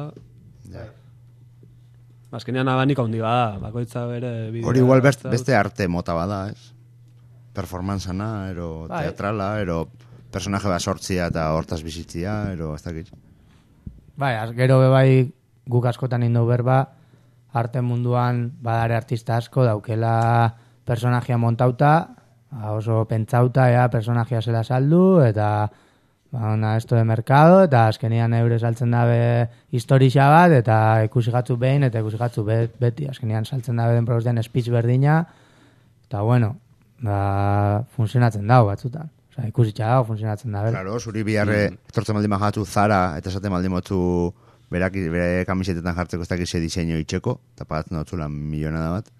Azkenean abanik handi bada, bakoitza bere bidea. Hori igual beste arte mota bada, ez? Performanzana, ero teatrala, ero personaje bat sortzia eta hortaz bizitzia, ero ez dakit. Gero bebai guk askotan indu berba, arte munduan badare artista asko daukela... personajia montauta, oso pentsauta, personajia zela saldu, eta esto de mercado, eta azkenian eure saltzen dabe historia bat, eta ikusi gatzu behin, eta ikusi gatzu beti, azkenian saltzen dabe den prozean speech berdina, eta bueno, funtzionatzen dago batzutan. Osa, ikusitxa dago, funtzionatzen dabe. Claro, zuri biharre, etortzen baldin bajatu Zara, eta esaten baldin motu bere kamisetetan jartzeko ez dakize diseño itxeko, eta pagatzen dutzulan milionada bat.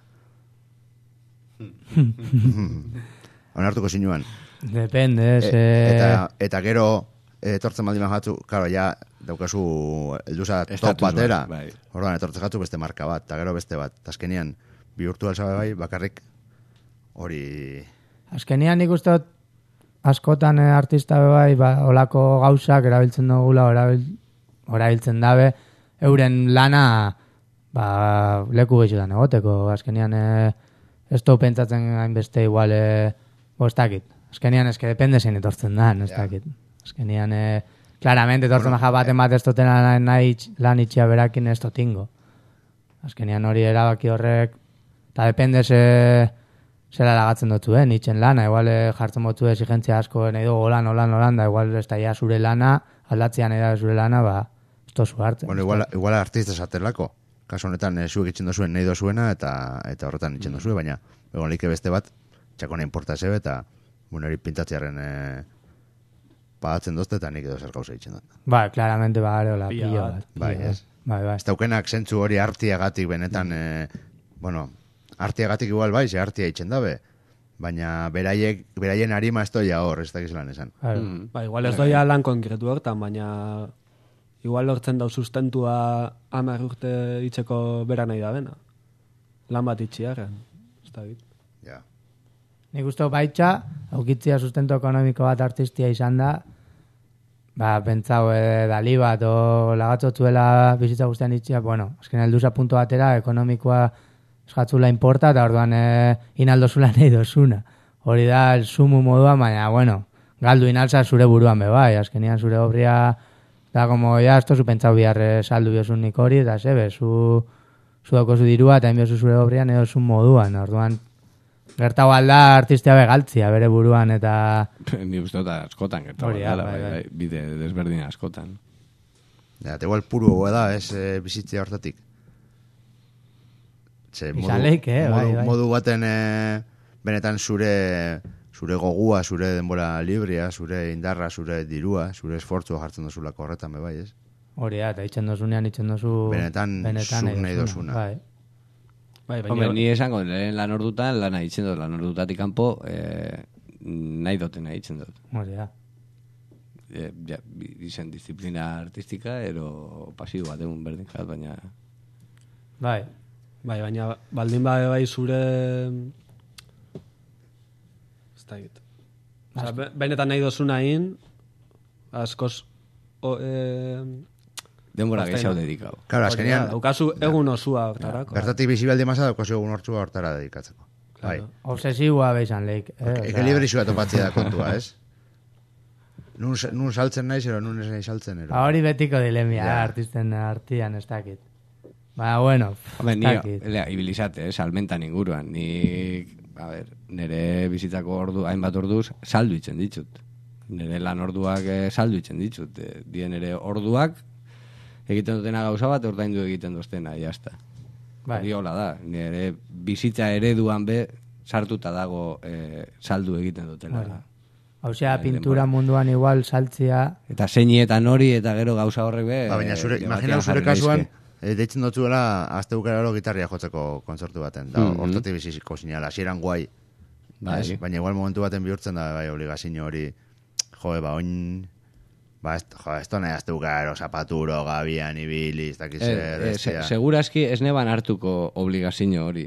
Onartuko zinuan. Depende, eta gero etortzen baldin bajatu, claro, ja daukazu elduza top batera. Orduan, etortzen jatzu beste marka bat, eta gero beste bat. Azkenian, bihurtu alzabe bai, bakarrik hori... Azkenian nik uste askotan artista bai, olako gauzak erabiltzen dugula, erabiltzen dabe, euren lana leku gehiotan egoteko. Azkenian... Ez du pentsatzen hainbeste igual, ez azkenian eske depende zein etortzen da, ez dakit. Azkenian, claramente etortzen baja baten bat ez dutena nahi lan itxia berakin ez dotingo. Azkenian hori erabaki horrek, eta depende zera lagatzen dutu, itxen lana, igual jartzen dutu exigentzia asko nahi dugu lan, da igual ez da zure lana, aldatzean da zure lana, ez tozu hartzen. Bueno, igual artista esatelako. Kaso honetan zuek itxen dozuen nahi dozuena eta horretan itxen dozue, baina egon like beste bat, txakona importa zebe eta hori pintatzearen pagatzen dozte eta nik edo zer gauza itxen dut. Claramente hola, pila bat. Ez daukenak zentzu hori artiagatik benetan, arteagatik igual bai, ze artea itxen dabe. Baina beraien arima ez doia hor, ez dakiz lan esan. Ba, igual ez doia lan konkretu hortan, baina igual lortzen dau sustentua 10 urte itxeko bera nahi da bena. Lan bat itxiarren, ez da bit. Ja. Nik uste baitxa, aukitzia sustento ekonomiko bat artistia izan da, ba, pentsau dali bat, o lagatzotzuela bizitza guztian itxia, bueno, azken helduza puntu batera, ekonomikoa eskatzula importa, eta orduan inaldozula nahi dozuna. Hori da, el sumu modua, baina, bueno, galdu inalza zure buruan bai, azkenian zure obria, da, como, ya, esto zu pentsau bihar saldu biozun nik hori, eta zebe, zu dauko zu dirua, eta inbiozu zure obrian, edo zun moduan, orduan, gertau alda artistia begaltzia, bere buruan, eta... Ni uste dut askotan, gertau alda, bai, bide desberdin askotan. Ja, igual puru da, ez bizitzea hortatik. Modu baten benetan zure gogua, zure denbora librea, zure indarra, zure dirua, zure esfortzua jartzen dozulako horretan bai, ez? Hori da, eta itxen dozunean, benetan zuk nahi dozuna. Hombre, ni esango, lan ordutan, lana itxen dut, lan ordutatik kanpo, nahi dotena itxen dut. Hori da. Izen disiplina artistika, ero pasibo bat egun berdin jat, baina... Bai, baina baldin bai zure... Ez da egit. Benetan nahi dozuna in, askoz... Denbora gehiago dedikau. Claro, azkenean... Daukazu egun osua hortarako. Bertatik bizibaldi masa daukazu egun hortzua hortara dedikatzeko. Obsesiua behizan leik. Ekilibrizua topatzea da kontua, ez? Nun saltzen naiz, ero nun ez nahi saltzen, ero. Hori betiko dilemia, artisten artian ez dakit. Ba, bueno, ibilizate, salmentan inguruan. Nire bizitzako hainbat orduz saldu itzen ditut. Nire lan orduak saldu itzen ditut. Dien nire orduak egiten dutena gauza bat, ordaindu egiten duztena, jazta. Hori hola da, nire bizitza ereduan sartuta dago saldu egiten dutela. Hauzea, pintura munduan igual saltzia... Eta zeinietan hori, eta gero gauza horrek baina imagina zure kasuan, deitzen dutzuela azte bukararo gitarria jotzeko kontzertu baten. Hortatik biziziko zinala, hasieran guai. Baina igual momentu baten bihurtzen da, obligazio hori, oin... esto nahi azte bukararo, zapaturo, gabian, ibili, ez dakiz Segurazki ez neban hartuko obligazio hori.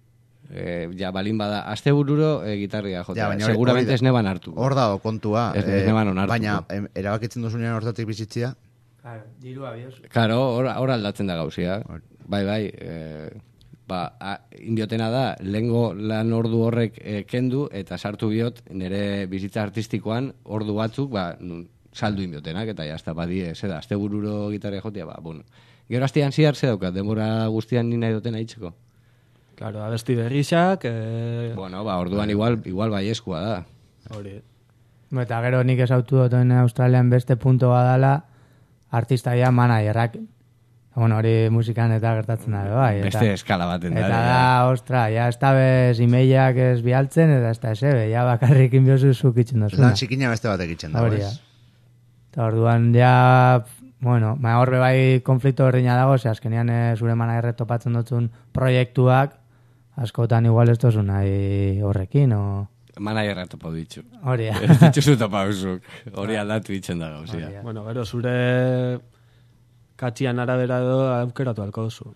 Balin bada, azte bururo gitarria jota. Seguramente ez neban hartuko. Hor da, kontua. Ez neban onartuko. Baina, erabakitzen duzunean hortatik bizitzia? Dirua bioz. Claro, hor aldatzen da gauzia. Bai. Indiotena da, lehengo lan ordu horrek kendu, eta sartu biot, nire bizitza artistikoan, ordu batzuk, saldu indiotenak, eta jazta, badie, azte bururo gitarria jotia, bueno. Gero hastian ziar, daukat, denbora guztian nina idotena itxeko. Claro, abesti berrizak... Bueno, orduan igual bai eskua da. Hori. Eta gero nik esautu duten Australian beste punto badala, artista ya managerrak. Bueno, hori musikan eta gertatzen da, bai. Beste eskala baten da. Eta da, ostra, ya esta bez imeiak ez bialtzen, eta ez da esebe, ya bakarrik inbiozu zukitzen dozuna. Lan txikina beste batek itzen dago, ez? Eta orduan, ja... Bueno, horbe bai konflikto berdina dago, ze azkenean zure managerre topatzen dutzun proiektuak, askotan igual ez tozu nahi horrekin, o... Managerra topa ditzu. Hori, ez ditzuzu topa uzuk. Hori aldatu itzen da gauzia. Bueno, gero zure katxian arabera edo aukeratu alko duzu.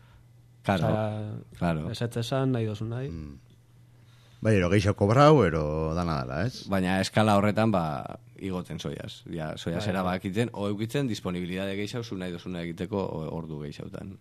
Claro. Ez esan, nahi dozu nahi. Bai, ero geixo kobrau, ero dana dala, ez? Baina eskala horretan, igoten soiaz. Soiaz erabakitzen, o eukitzen disponibilidade geixau, zu nahi dozuna egiteko ordu geixautan.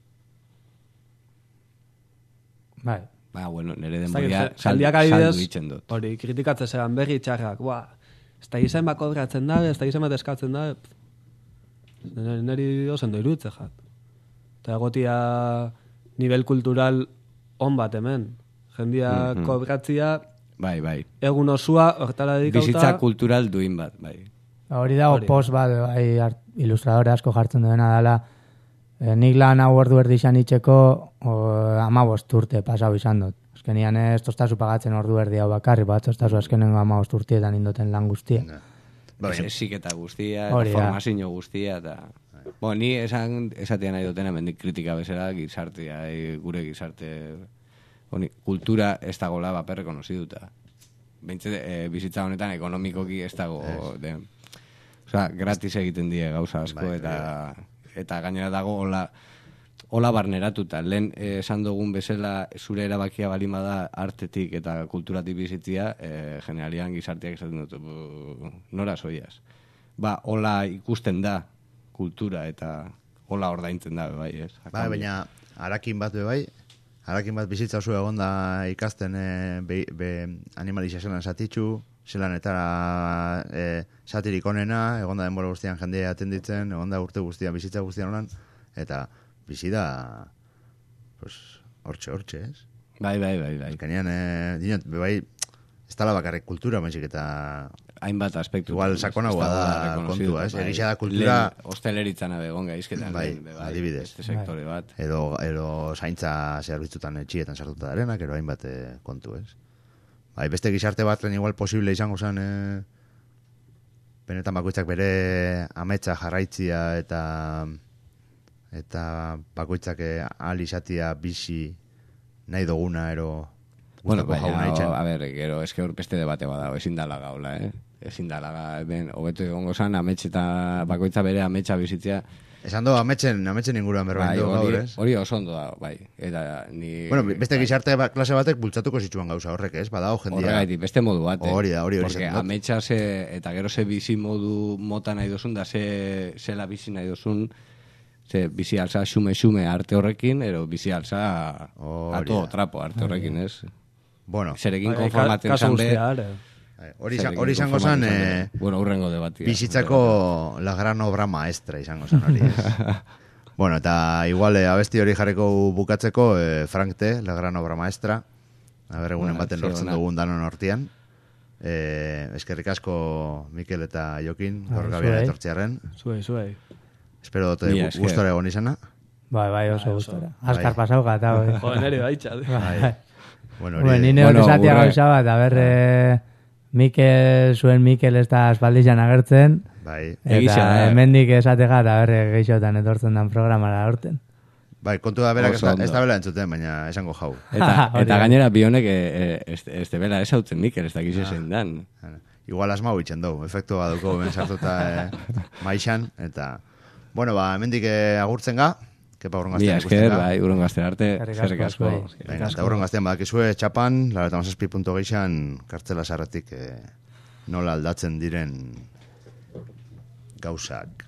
Bai. Bueno, nire denboria saldu itzen dut. Hori, kritikatze zeran berri txarrak, ez da izen bat kobratzen da, ez da izen bat eskatzen da, niri dozen doirutze jat. Eta egotia nivel kultural on bat hemen. Jendia kobratzia, bai. Egun osua, hortara dedikauta... Bizitza kultural duin bat, bai. Hori dago post bat, ilustradore asko jartzen duena dela, nik lan hau ordu erdixan itxeko 15 urte pasau izan dut. Azkenian ez tostazu pagatzen ordu erdi hau bakarri, bat tostazu azkenengo 15 urtietan indoten lan guztia. Esiketa guztia, formazio guztia, eta... Ni esatea nahi dutena, mendik kritika bezala, gizartea, gure gizarte kultura ez dagoela baper rekonoziduta. Behintzat, bizitza honetan ekonomikoki ez dago... Osea, gratis egiten die gauza asko, eta gainera dago hola barneratuta. Lehen esan dugun bezala zure erabakia balima da artetik eta kulturatik bizitzia, generalian gizarteak esaten dut, nora zoiaz. Hola ikusten da kultura eta hola ordaintzen da, bai, ez? Baina, harakin bat bizitza oso egon da ikasten animalizia zelan satitxu, zelan eta satirik onena, egon da denbora guztian jendea atenditzen, egon da urte guztian, bizitza guztian honan, eta bizi da, hortxe, ez? Bai. Kanean, dinot, bai, ez tala bakarrik kultura, maizik eta... Hainbat aspektu. Igual sakonagoa da kontua, ez? Egisa da kultura... Hosteleritzan abegon gaizketan. Bai, adibidez. Este sektore bat. Edo zaintza zerbitzutan etxietan sartuta darenak, ero hainbat kontu, ez? Bai, beste gizarte bat lehen igual posible izango zen, benetan bakoitzak bere ametsa jarraitzia eta bakoitzak ahal izatia bizi nahi duguna, ero... Bueno, a ver, gero, eske hor beste debate bada, ezin dala gaula, ezin dala hobeto egongo zan, ametxe eta bakoitza bere ametsa bizitzea. Esan do, ametxen inguruan berbain du gaur, ez? Hori oso ondo da, bai. Eta ni... Bueno, beste gizarte klase batek bultzatuko zituen gauza horrek, ez? Badao jendia... Horregaitik, beste modu bat, Hori porque ametsa eta gero ze bizi modu mota nahi dozun, da zela bizi nahi dozun, ze bizi alza xume arte horrekin, ero bizi alza ato trapo arte horrekin, ez? Bueno, zerekin konformatzen zan be... Hori izango zen... Bueno, urrengo debatia. Bizitzako la gran obra maestra izango zen hori. Bueno, eta igual abesti hori jarriko bukatzeko, Frank T, la gran obra maestra. Egunen baten lortzen dugun danon hortian. Eskerrik asko Mikel eta Jokin, gaur gabian etortziarren. Zuei. Espero dute gustora egon izana. Bai, oso gustora. Azkar pasau gata. Joder, nere baitxa. Bueno, nire hori zatia gauza bat, Mikel ez da espaldizan agertzen, eta hemendik esatega eta geixotan etortzen dan programara horten. Bai, kontu da berak ez da bela entzuten, baina esango jau. Eta gainera bionek ez de bela ez hautzen Mikel, ez dakiz ezen dan. Igual asmau itxen dugu, efektua duko ben sartuta maixan, eta... Bueno, hemendik agurtzen ga, kepa urron gaztean ikusten da. Bai, urron gaztean arte, zerrik asko. Eta urron gaztean badakizue, txapan, 97.geixan, kartzela sarretik nola aldatzen diren gauzak.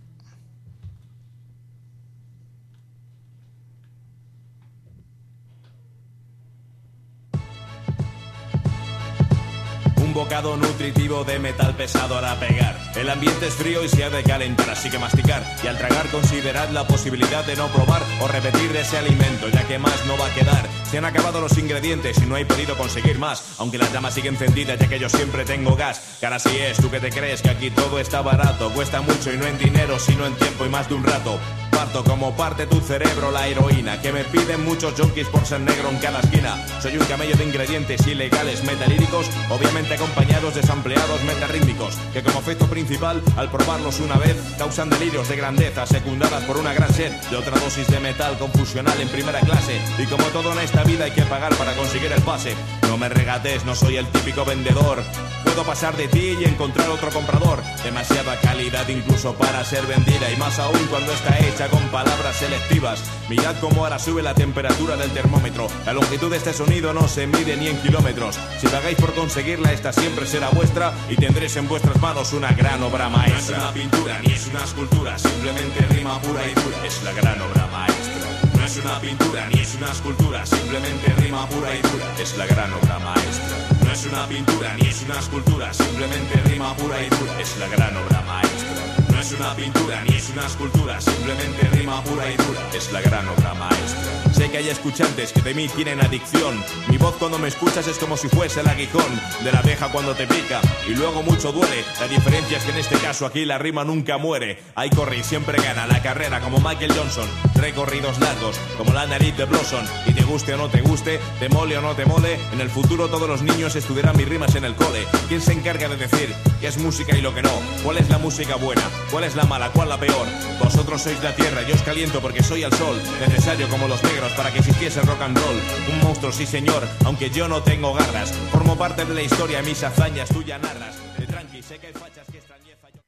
Un bocado nutritivo de metal pesado hará pegar. El ambiente es frío y se ha de calentar, así que masticar. Y al tragar considerad la posibilidad de no probar o repetir ese alimento, ya que más no va a quedar. Se han acabado los ingredientes y no he podido conseguir más, aunque la llama sigue encendida ya que yo siempre tengo gas. Cara así es, tú que te crees que aquí todo está barato, cuesta mucho y no en dinero sino en tiempo y más de un rato. Parto como parte tu cerebro la heroína que me piden muchos junkies por ser negro en cada esquina. Soy un camello de ingredientes ilegales metalíricos, obviamente acompañados de sampleados metarrítmicos, que como efecto principal al probarlos una vez causan delirios de grandeza secundadas por una gran sed de otra dosis de metal confusional en primera clase. Y como todo en esta vida hay que pagar para conseguir el pase. No me regates, no soy el típico vendedor. Puedo pasar de ti y encontrar otro comprador. Demasiada calidad incluso para ser vendida, y más aún cuando está hecha con palabras selectivas. Mirad cómo ahora sube la temperatura del termómetro. La longitud de este sonido no se mide ni en kilómetros. Si pagáis por conseguirla, esta siempre será vuestra y tendréis en vuestras manos una gran obra maestra. No es una pintura ni es una escultura, simplemente rima pura y dura. Es la gran obra maestra. No es una pintura ni es una escultura, simplemente rima pura y dura. Es la gran obra maestra. No es una pintura ni es una escultura, simplemente rima pura y dura. Es la gran obra maestra. No es una pintura ni es una escultura, simplemente rima pura y dura. Es la gran obra maestra. Sé que hay escuchantes que de mí tienen adicción. Mi voz cuando me escuchas es como si fuese el aguijón de la abeja cuando te pica y luego mucho duele. La diferencia es que en este caso aquí la rima nunca muere. Ahí corre y siempre gana la carrera como Michael Johnson. Recorridos largos como la nariz de Blossom. Y te guste o no te guste, te mole o no te mole, en el futuro todos los niños estudiarán mis rimas en el cole. ¿Quién se encarga de decir qué es música y lo que no? ¿Cuál es la música buena? ¿Cuál es la mala? ¿Cuál la peor? Vosotros sois la tierra, yo os caliento porque soy el sol, necesario como los negros para que existiese el rock and roll. Un monstruo, sí señor, aunque yo no tengo garras. Formo parte de la historia, mis hazañas tú ya narras. De tranqui, sé que hay fachas que extrañeza yo...